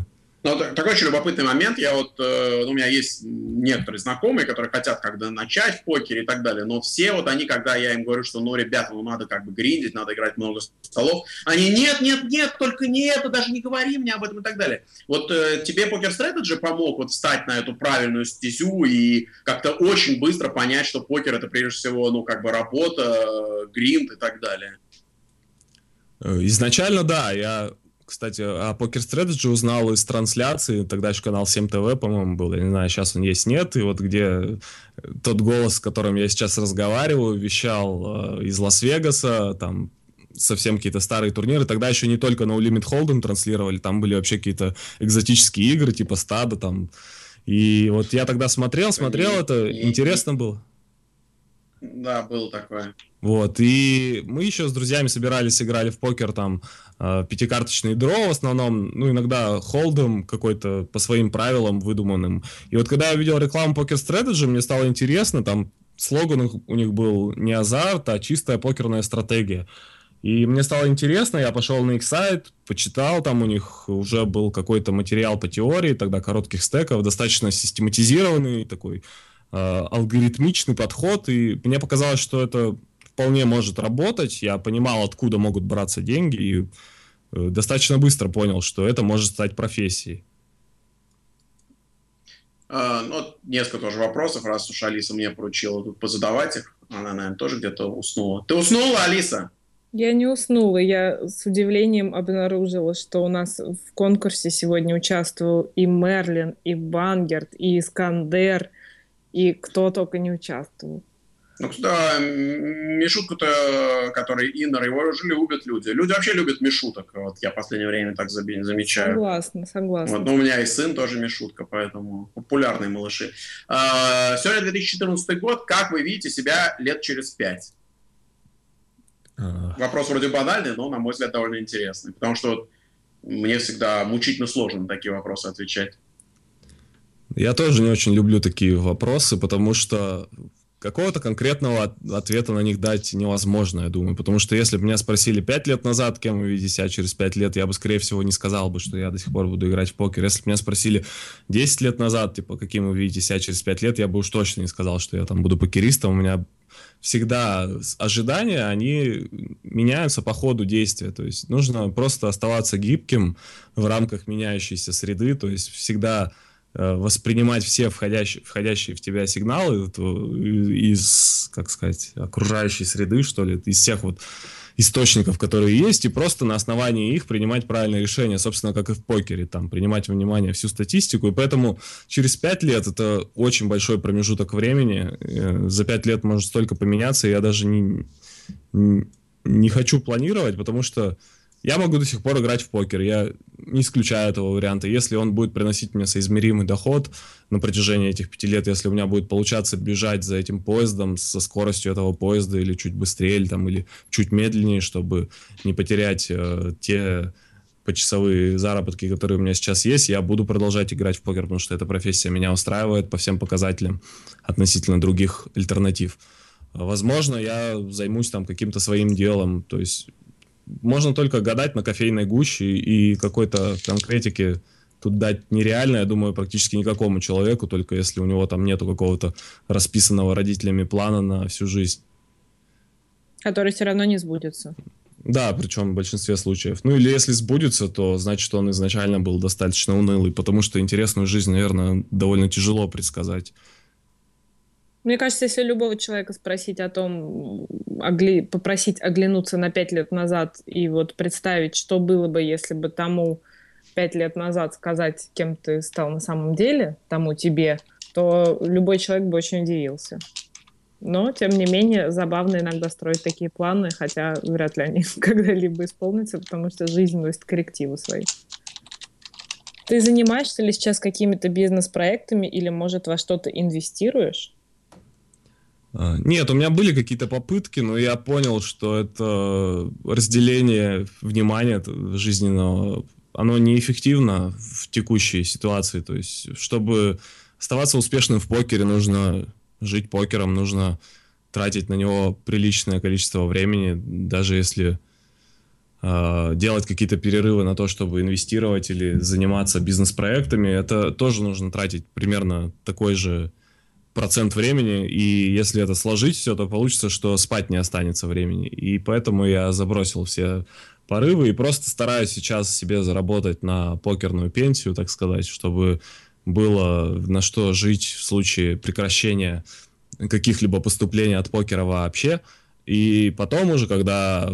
Speaker 3: Ну, такой очень любопытный момент. У меня есть некоторые знакомые, которые хотят когда начать в покере и так далее, но все вот они, когда я им говорю, что, ребята, надо как бы гриндить, надо играть много столов, они, нет, только не это, даже не говори мне об этом и так далее. Вот тебе Poker Strategy помог вот встать на эту правильную стезю и как-то очень быстро понять, что покер это прежде всего, работа, гринд и так далее.
Speaker 1: Изначально, да, я... Кстати, о Poker Strategy узнал из трансляции, тогда еще канал 7 ТВ, по-моему, был, я не знаю, сейчас он есть, нет, и вот где тот голос, с которым я сейчас разговариваю, вещал из Лас-Вегаса, там совсем какие-то старые турниры, тогда еще не только No Limit Hold'em транслировали, там были вообще какие-то экзотические игры, типа стада там, и вот я тогда смотрел, это интересно было.
Speaker 3: Да, было такое.
Speaker 1: Вот, и мы еще с друзьями собирались, играли в покер, там, пятикарточный дро в основном, иногда холдом какой-то по своим правилам выдуманным. И вот когда я увидел рекламу Poker Strategy, мне стало интересно, там слоган у них был не азарт, а чистая покерная стратегия. И мне стало интересно, я пошел на их сайт, почитал, там у них уже был какой-то материал по теории, тогда коротких стеков, достаточно систематизированный такой алгоритмичный подход, и мне показалось, что это вполне может работать. Я понимал, откуда могут браться деньги, и достаточно быстро понял, что это может стать профессией.
Speaker 3: Несколько тоже вопросов, раз уж Алиса мне поручила тут позадавать их. Она, наверное, тоже где-то уснула. Ты уснула, Алиса?
Speaker 4: Я не уснула. Я с удивлением обнаружила, что у нас в конкурсе сегодня участвовал и Мерлин, и Бангерт, и Искандер, и кто только не участвовал.
Speaker 3: Мишутку-то, который Иннер, его уже любят люди. Люди вообще любят Мишуток. Вот я в последнее время так замечаю.
Speaker 4: Согласна.
Speaker 3: Вот, у меня и сын тоже Мишутка, поэтому популярные малыши. Сегодня 2014 год. Как вы видите себя лет через 5? Вопрос вроде банальный, но, на мой взгляд, довольно интересный. Потому что мне всегда мучительно сложно на такие вопросы отвечать.
Speaker 1: Я тоже не очень люблю такие вопросы, потому что какого-то конкретного ответа на них дать невозможно, я думаю. Потому что если бы меня спросили 5 лет назад, кем вы видите себя через 5 лет, я бы, скорее всего, не сказал бы, что я до сих пор буду играть в покер. Если бы меня спросили 10 лет назад, каким вы видите себя через 5 лет, я бы уж точно не сказал, что я там буду покеристом. У меня всегда ожидания, они меняются по ходу действия. То есть нужно просто оставаться гибким в рамках меняющейся среды. То есть всегда воспринимать все входящие в тебя сигналы из, как сказать, окружающей среды, что ли, из всех вот источников, которые есть, и просто на основании их принимать правильные решения, собственно, как и в покере, там, принимать во внимание всю статистику, и поэтому через 5 лет это очень большой промежуток времени, за 5 лет может столько поменяться, и я даже не хочу планировать, потому что я могу до сих пор играть в покер, я не исключаю этого варианта. Если он будет приносить мне соизмеримый доход на протяжении этих 5 лет, если у меня будет получаться бежать за этим поездом со скоростью этого поезда или чуть быстрее, или чуть медленнее, чтобы не потерять те почасовые заработки, которые у меня сейчас есть, я буду продолжать играть в покер, потому что эта профессия меня устраивает по всем показателям относительно других альтернатив. Возможно, я займусь там каким-то своим делом, то есть можно только гадать на кофейной гуще, и какой-то конкретики тут дать нереально, я думаю, практически никакому человеку, только если у него там нету какого-то расписанного родителями плана на всю жизнь.
Speaker 4: Который все равно не сбудется.
Speaker 1: Да, причем в большинстве случаев. Или если сбудется, то значит, он изначально был достаточно унылый, потому что интересную жизнь, наверное, довольно тяжело предсказать.
Speaker 4: Мне кажется, если любого человека спросить о том, попросить оглянуться на 5 лет назад и вот представить, что было бы, если бы тому 5 лет назад сказать, кем ты стал на самом деле, тому тебе, то любой человек бы очень удивился. Но, тем не менее, забавно иногда строить такие планы, хотя вряд ли они когда-либо исполнятся, потому что жизнь носит коррективы свои. Ты занимаешься ли сейчас какими-то бизнес-проектами или, может, во что-то инвестируешь?
Speaker 1: Нет, у меня были какие-то попытки, но я понял, что это разделение внимания жизненного, оно неэффективно в текущей ситуации. То есть, чтобы оставаться успешным в покере, нужно жить покером, нужно тратить на него приличное количество времени, даже если делать какие-то перерывы на то, чтобы инвестировать или заниматься бизнес-проектами, это тоже нужно тратить примерно такой же процент времени, и если это сложить все, то получится, что спать не останется времени. И поэтому я забросил все порывы и просто стараюсь сейчас себе заработать на покерную пенсию, так сказать, чтобы было на что жить в случае прекращения каких-либо поступлений от покера вообще. И потом уже, когда,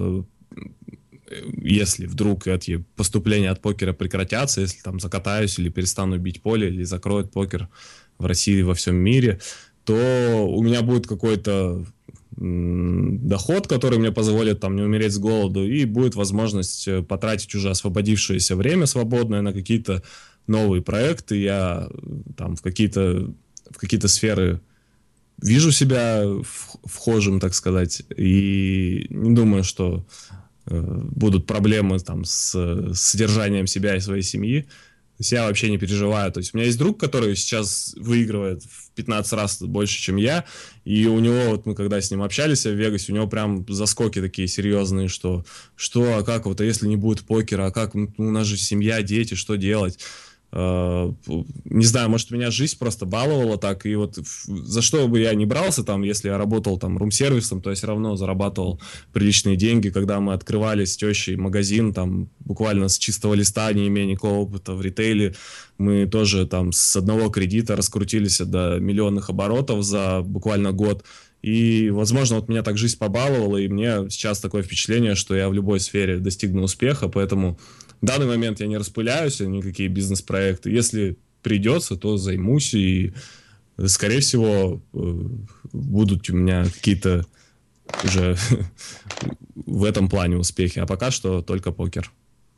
Speaker 1: если вдруг эти поступления от покера прекратятся, если там закатаюсь или перестану бить поле, или закроют покер в России и во всем мире, то у меня будет какой-то доход, который мне позволит там не умереть с голоду, и будет возможность потратить уже освободившееся время свободное на какие-то новые проекты. Я там в какие-то сферы вижу себя вхожим, так сказать, и не думаю, что будут проблемы там с содержанием себя и своей семьи. То есть я вообще не переживаю. То есть у меня есть друг, который сейчас выигрывает в 15 раз больше, чем я, и у него, вот мы когда с ним общались в Вегасе, у него прям заскоки такие серьезные, что, а как вот, а если не будет покера, а как, у нас же семья, дети, что делать? Не знаю, может, меня жизнь просто баловала так, и вот за что бы я ни брался, там, если я работал там рум-сервисом, то я все равно зарабатывал приличные деньги. Когда мы открывали с тещей магазин, там, буквально с чистого листа, не имея никакого опыта в ритейле, мы тоже там с одного кредита раскрутились до миллионных оборотов за буквально год. И, возможно, вот меня так жизнь побаловала, и мне сейчас такое впечатление, что я в любой сфере достигну успеха, поэтому в данный момент я не распыляюсь, никакие бизнес-проекты. Если придется, то займусь, и, скорее всего, будут у меня какие-то уже в этом плане успехи. А пока что только покер.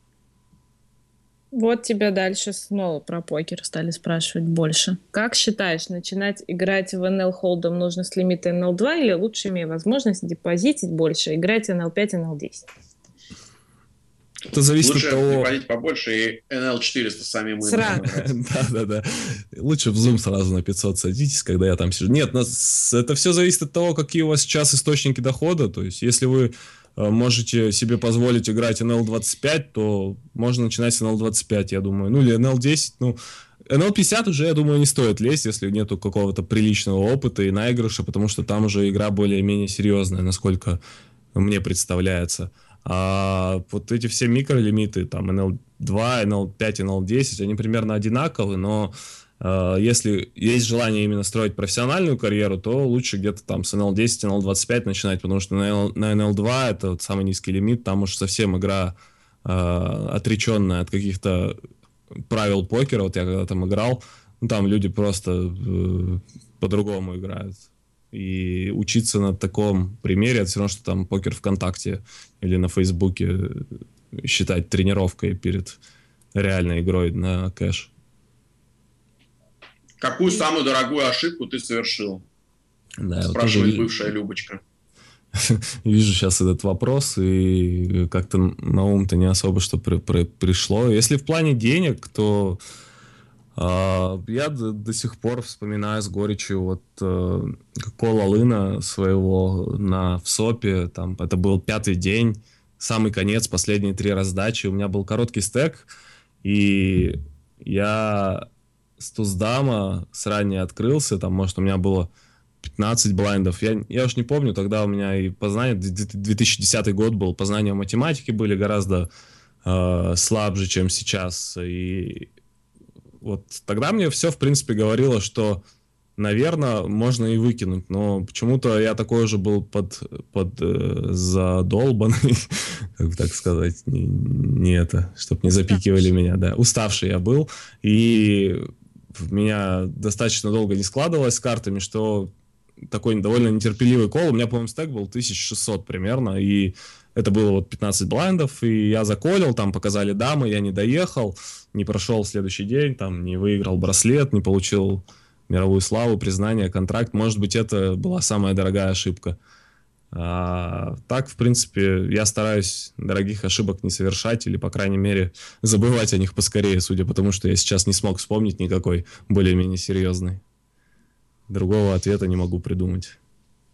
Speaker 4: Вот тебя дальше снова про покер стали спрашивать больше. Как считаешь, начинать играть в NL Hold'em нужно с лимита NL2 или лучше, имея возможность депозитить больше, играть NL5, NL10?
Speaker 1: Это зависит
Speaker 3: лучше
Speaker 1: от того...
Speaker 3: депозить побольше и NL400 самим.
Speaker 1: Да. Лучше в Zoom сразу на 500 садитесь, когда я там сижу. Нет, это все зависит от того, какие у вас сейчас источники дохода. То есть, если вы можете себе позволить играть NL25, то можно начинать с NL25, я думаю. Ну, или NL10, ну... NL50 уже, я думаю, не стоит лезть, если нету какого-то приличного опыта и наигрыша, потому что там уже игра более-менее серьезная, насколько мне представляется. А вот эти все микролимиты, там NL2, NL5, NL10, они примерно одинаковы, но если есть желание именно строить профессиональную карьеру, то лучше где-то там с NL10, NL25 начинать, потому что на NL2 это вот самый низкий лимит, там уж совсем игра отреченная от каких-то правил покера. Вот я когда там играл, ну, там люди просто по-другому играют. И учиться на таком примере, это все равно, что там покер ВКонтакте или на Фейсбуке считать тренировкой перед реальной игрой на кэш.
Speaker 3: Какую самую дорогую ошибку ты совершил?
Speaker 1: Да,
Speaker 3: спрашивает бывшая Любочка.
Speaker 1: Вижу сейчас этот вопрос, и как-то на ум-то не особо что пришло. Если в плане денег, то я до сих пор вспоминаю с горечью вот Кола Лына своего в СОПе. Там, это был 5-й день, самый конец, последние 3 раздачи. У меня был короткий стек, и я с туздама сранее открылся. Там, может, у меня было 15 блайндов. Я уж не помню, тогда у меня и познания, 2010 год был, познания математики были гораздо слабже, чем сейчас. И вот тогда мне все, в принципе, говорило, что, наверное, можно и выкинуть. Но почему-то я такой же был задолбанный, как так сказать, не это, чтобы не запикивали меня, да. Уставший я был, и в меня достаточно долго не складывалось с картами, что такой довольно нетерпеливый кол. У меня, по-моему, стек был 1600 примерно, и это было вот 15 блайндов, и я заколил, там показали дамы, я не доехал, не прошел следующий день, там не выиграл браслет, не получил мировую славу, признание, контракт. Может быть, это была самая дорогая ошибка. А так, в принципе, я стараюсь дорогих ошибок не совершать, или, по крайней мере, забывать о них поскорее, судя по тому, что я сейчас не смог вспомнить никакой более-менее серьезной. Другого ответа не могу придумать.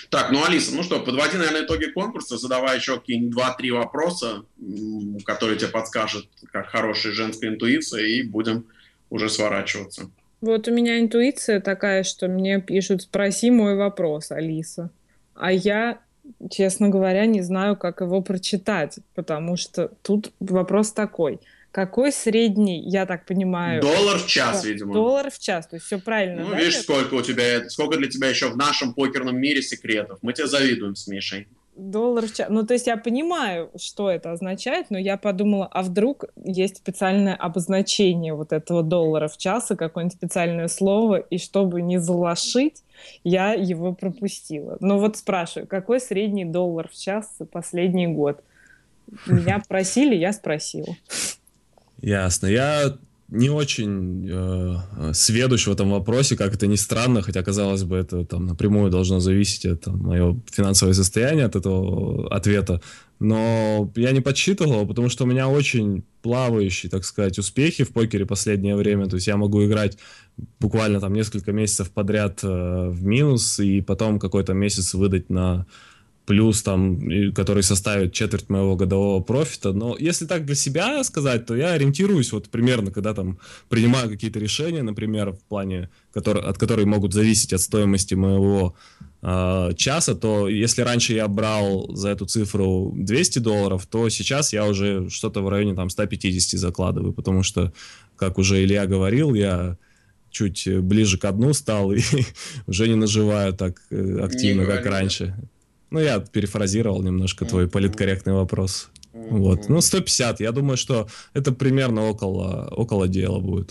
Speaker 3: Так, ну, Алиса, ну что, подводи, наверное, итоги конкурса, задавай еще какие-нибудь 2-3 вопроса, которые тебе подскажет, как хорошая женская интуиция, и будем уже сворачиваться.
Speaker 4: Вот у меня интуиция такая, что мне пишут: спроси мой вопрос, Алиса. А я, честно говоря, не знаю, как его прочитать, потому что тут вопрос такой. Какой средний, я так понимаю...
Speaker 3: $1 в час, видимо.
Speaker 4: $1 в час, то есть все правильно,
Speaker 3: ну,
Speaker 4: да?
Speaker 3: Видишь, сколько для тебя еще в нашем покерном мире секретов. Мы тебе завидуем с Мишей.
Speaker 4: $1 в час. Ну, то есть я понимаю, что это означает, но я подумала, а вдруг есть специальное обозначение вот этого $1 в час, какое-нибудь специальное слово, и чтобы не залошить, я его пропустила. Но вот спрашиваю, какой средний $1 в час за последний год? Меня просили, я спросила.
Speaker 1: Ясно. Я не очень сведущ в этом вопросе, как это ни странно, хотя, казалось бы, это там напрямую должно зависеть от моего финансового состояния, от этого ответа. Но я не подсчитывал, потому что у меня очень плавающие, так сказать, успехи в покере в последнее время. То есть я могу играть буквально там несколько месяцев подряд в минус, и потом какой-то месяц выдать на плюс, там, который составит четверть моего годового профита. Но если так для себя сказать, то я ориентируюсь вот примерно, когда там принимаю какие-то решения, например, в плане, от которых могут зависеть от стоимости моего часа, то если раньше я брал за эту цифру $200, то сейчас я уже что-то в районе там 150 закладываю, потому что, как уже Илья говорил, я чуть ближе к дну стал и уже не наживаю так активно, как раньше. Ну, я перефразировал немножко твой политкорректный вопрос. Вот. Ну, 150. Я думаю, что это примерно около дела будет.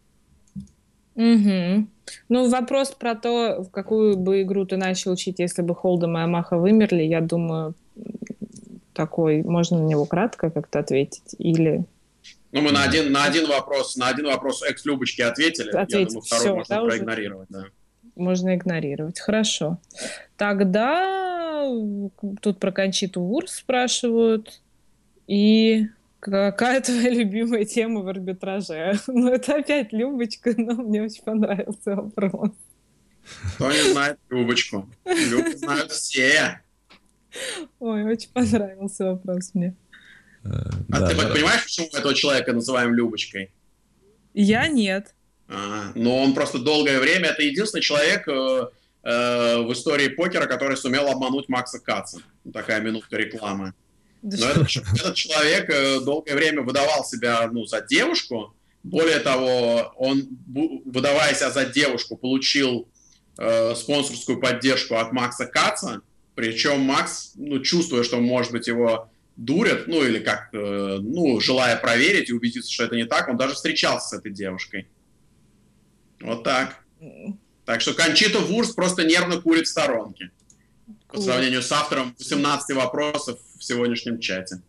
Speaker 4: Угу. Ну, вопрос про то, в какую бы игру ты начал учить, если бы Холдем и Амаха вымерли, я думаю, такой, можно на него кратко как-то ответить? Или...
Speaker 3: Ну, мы на один вопрос экс-Любочки ответили. Я думаю, второй можно проигнорировать. Да.
Speaker 4: Можно игнорировать. Хорошо. Тогда тут про Кончиту Вурст спрашивают. И какая твоя любимая тема в арбитраже? Ну, это опять Любочка, но мне очень понравился вопрос.
Speaker 3: Кто не знает Любочку? Любку знают все.
Speaker 4: Ой, очень понравился вопрос мне.
Speaker 3: Ты понимаешь, почему мы этого человека называем Любочкой?
Speaker 4: Я нет.
Speaker 3: Но он просто долгое время... Это единственный человек в истории покера, который сумел обмануть Макса Катца. Такая минутка рекламы. Но этот человек долгое время выдавал себя за девушку. Более того, он, выдавая себя за девушку, получил спонсорскую поддержку от Макса Катца. Причем Макс, чувствуя, что, может быть, его дурят, или как, желая проверить и убедиться, что это не так, он даже встречался с этой девушкой. Вот так. Так что Кончита Вурст просто нервно курит в сторонке. По сравнению с автором 18 вопросов в сегодняшнем чате.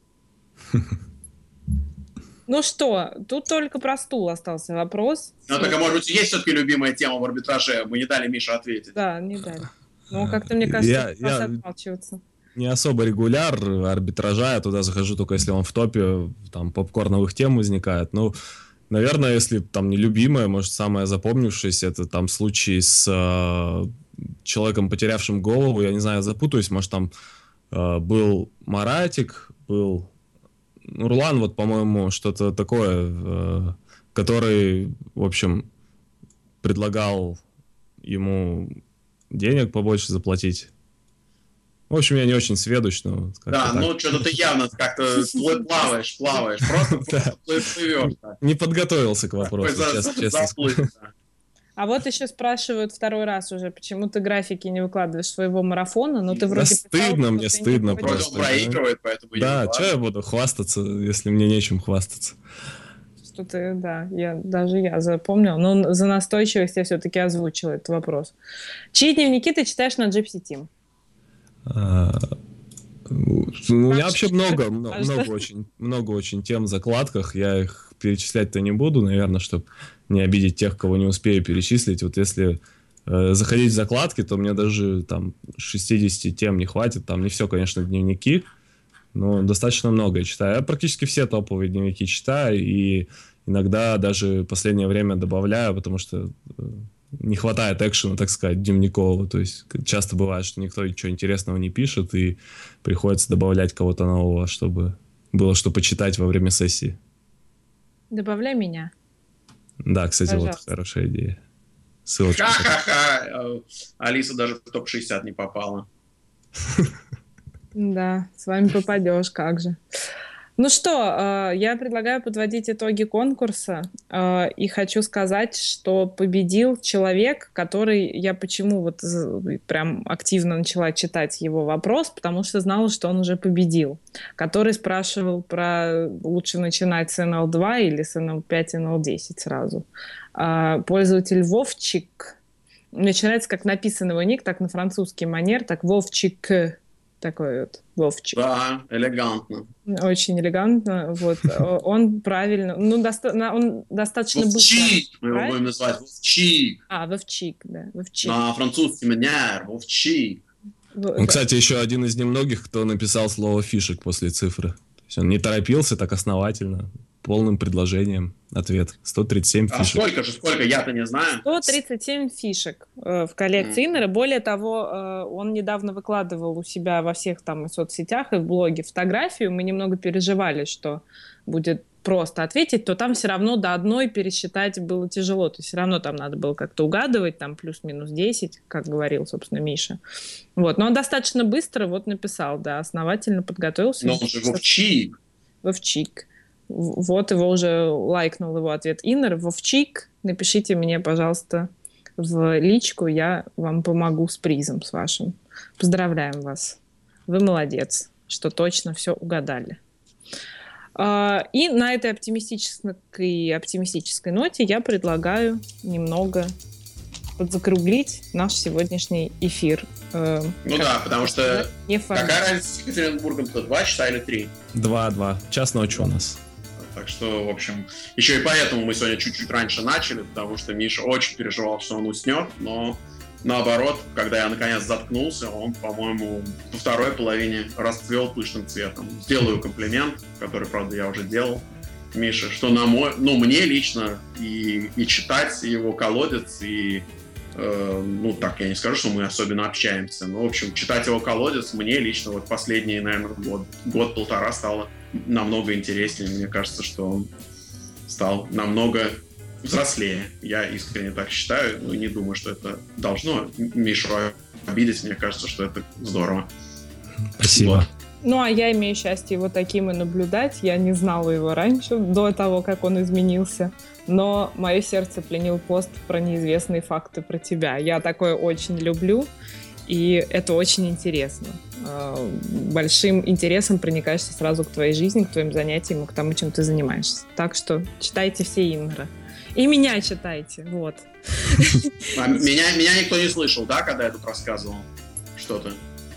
Speaker 4: Ну что, тут только про стул остался вопрос.
Speaker 3: Ну, так, а может быть, есть все-таки любимая тема в арбитраже? Мы не дали Мише ответить.
Speaker 4: Да, не дали. Ну, как-то, мне кажется, я отмалчиваться.
Speaker 1: Не особо регуляр арбитража, я туда захожу только если он в топе, там попкорновых тем возникает. Ну, наверное, если там не любимая, может, самое запомнившееся, это там случай с человеком, потерявшим голову, я не знаю, запутаюсь, может, там был Маратик, был Нурлан, вот, по-моему, что-то такое, который, в общем, предлагал ему денег побольше заплатить. В общем, я не очень сведущ, но...
Speaker 3: Да, что-то ты явно как-то плаваешь, просто плывешь.
Speaker 1: Не подготовился к вопросу, честно.
Speaker 4: А вот еще спрашивают второй раз уже, почему ты графики не выкладываешь своего марафона, но ты вроде...
Speaker 1: Стыдно, мне стыдно просто.
Speaker 3: Он проигрывает, поэтому
Speaker 1: да, что я буду хвастаться, если мне нечем хвастаться?
Speaker 4: Что ты, да, я запомнил, но за настойчивость я все-таки озвучила этот вопрос. Чьи дневники ты читаешь на Gypsy Team?
Speaker 1: У меня вообще много очень тем в закладках, я их перечислять-то не буду, наверное, чтобы не обидеть тех, кого не успею перечислить. Вот если заходить в закладки, то мне даже там 60 тем не хватит, там не все, конечно, дневники, но достаточно много я читаю. Я практически все топовые дневники читаю, и иногда даже в последнее время добавляю, потому что не хватает экшена, так сказать, дневникового. То есть часто бывает, что никто ничего интересного не пишет, и приходится добавлять кого-то нового, чтобы было что почитать во время сессии.
Speaker 4: Добавляй меня.
Speaker 1: Да, кстати,
Speaker 4: Пожалуйста.
Speaker 1: вот хорошая идея. Ссылочка.
Speaker 3: Ха-ха-ха! Алиса даже в топ-60 не попала.
Speaker 4: Да, с вами попадешь, как же. Ну что, я предлагаю подводить итоги конкурса. И хочу сказать, что победил человек, который... Я почему вот прям активно начала читать его вопрос, потому что знала, что он уже победил. Который спрашивал про лучше начинать с NL2 или с NL5 и NL10 сразу. Пользователь Вовчик. Начинается как написан его ник, так на французский манер, так Вовчик. Такой вот Вовчик.
Speaker 3: Да, элегантно.
Speaker 4: Очень элегантно. Вот. Он правильно... Ну, он достаточно быстро...
Speaker 3: Вовчик! Мы его будем называть Вовчик.
Speaker 4: Вовчик, да. Вовчик.
Speaker 3: На французский манер. Вовчик.
Speaker 1: Он, кстати, еще один из немногих, кто написал слово «фишек» после цифры. То есть он не торопился так основательно. Полным предложением ответ. 137 фишек.
Speaker 3: Сколько? Я-то не знаю.
Speaker 4: 137 фишек в коллекции Иннера. Более того, он недавно выкладывал у себя во всех там соцсетях и в блоге фотографию. Мы немного переживали, что будет просто ответить, то там все равно до одной пересчитать было тяжело. То есть все равно там надо было как-то угадывать, там плюс-минус 10, как говорил, собственно, Миша. Вот. Но он достаточно быстро вот написал, да, основательно подготовился.
Speaker 3: Но он же Вовчик.
Speaker 4: Вовчик. Вот его уже лайкнул его ответ Иннер. Вовчик, напишите мне, пожалуйста, в личку, я вам помогу с призом с вашим. Поздравляем вас. Вы молодец, что точно все угадали. И на этой оптимистической ноте я предлагаю немного подзакруглить наш сегодняшний эфир.
Speaker 3: Ну да, потому что какая разница с Екатеринбургом-то? 2 часа или 3?
Speaker 1: 2. Час ночи у нас.
Speaker 3: Так что, в общем, еще и поэтому мы сегодня чуть-чуть раньше начали, потому что Миша очень переживал, что он уснет, но наоборот, когда я наконец заткнулся, он, по-моему, во второй половине расцвел пышным цветом. Сделаю комплимент, который, правда, я уже делал Мише, что мне лично и читать его колодец, и так, я не скажу, что мы особенно общаемся, но, в общем, читать его колодец мне лично вот последний, наверное, год-полтора стало намного интереснее. Мне кажется, что он стал намного взрослее. Я искренне так считаю, но не думаю, что это должно Мишу обидеть. Мне кажется, что это здорово.
Speaker 1: Спасибо.
Speaker 3: Вот.
Speaker 4: Ну, а я имею счастье его таким и наблюдать. Я не знала его раньше, до того, как он изменился. Но мое сердце пленил пост про неизвестные факты про тебя. Я такое очень люблю, и это очень интересно. Большим интересом проникаешься сразу к твоей жизни, к твоим занятиям и к тому, чем ты занимаешься. Так что читайте все Иннера. И меня читайте, вот.
Speaker 3: Меня никто не слышал, да, когда я тут рассказывал что-то?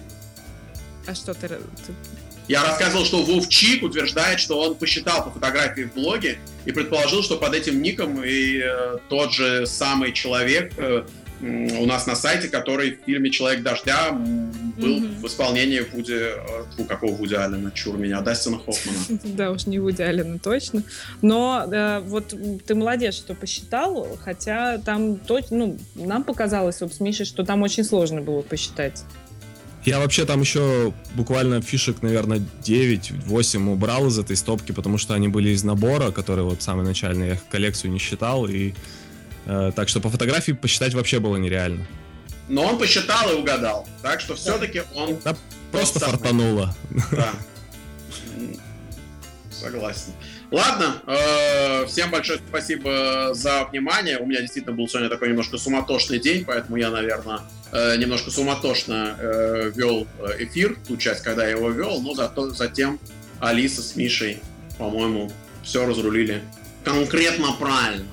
Speaker 4: А что ты...
Speaker 3: Я рассказывал, что Вовчик утверждает, что он посчитал по фотографии в блоге и предположил, что под этим ником и тот же самый человек у нас на сайте, который в фильме «Человек дождя» был в исполнении Вуди Аллена, чур меня, Дастина Хоффмана.
Speaker 4: Да уж, не Вуди Аллена, точно. Но вот ты молодец, что посчитал, хотя там нам показалось вот с Мишей, что там очень сложно было посчитать.
Speaker 1: Я вообще там еще буквально фишек, наверное, 9-8 убрал из этой стопки, потому что они были из набора, который вот самый начальный, я их коллекцию не считал, и так что по фотографии посчитать вообще было нереально.
Speaker 3: Но он посчитал и угадал, так что все-таки он...
Speaker 1: Да, просто фартануло.
Speaker 3: Да. Согласен. Ладно, всем большое спасибо за внимание. У меня действительно был сегодня такой немножко суматошный день, поэтому я, наверное, немножко суматошно вел эфир, ту часть, когда я его вел, но затем Алиса с Мишей, по-моему, все разрулили конкретно правильно.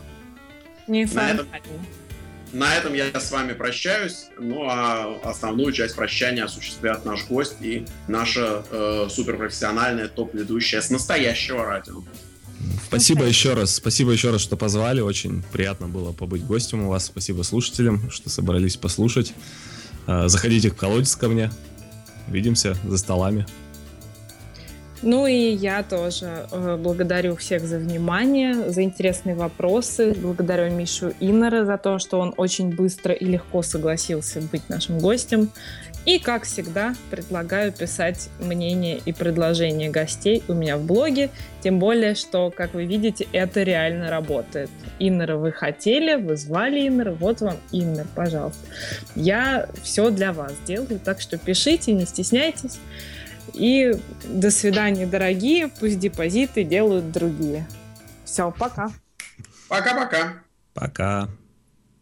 Speaker 3: На этом я с вами прощаюсь, ну а основную часть прощания осуществят наш гость и наша суперпрофессиональная топ-ведущая с настоящего радио.
Speaker 1: Спасибо еще раз, что позвали, очень приятно было побыть гостем у вас, спасибо слушателям, что собрались послушать. Заходите в колодец ко мне, увидимся за столами.
Speaker 4: Ну и я тоже благодарю всех за внимание, за интересные вопросы. Благодарю Мишу Иннера за то, что он очень быстро и легко согласился быть нашим гостем. И, как всегда, предлагаю писать мнения и предложения гостей у меня в блоге. Тем более, что, как вы видите, это реально работает. Иннера вы хотели, вы звали Иннера, вот вам Иннер, пожалуйста. Я все для вас делаю, так что пишите, не стесняйтесь. И до свидания, дорогие. Пусть депозиты делают другие. Все, пока.
Speaker 3: Пока-пока.
Speaker 1: Пока.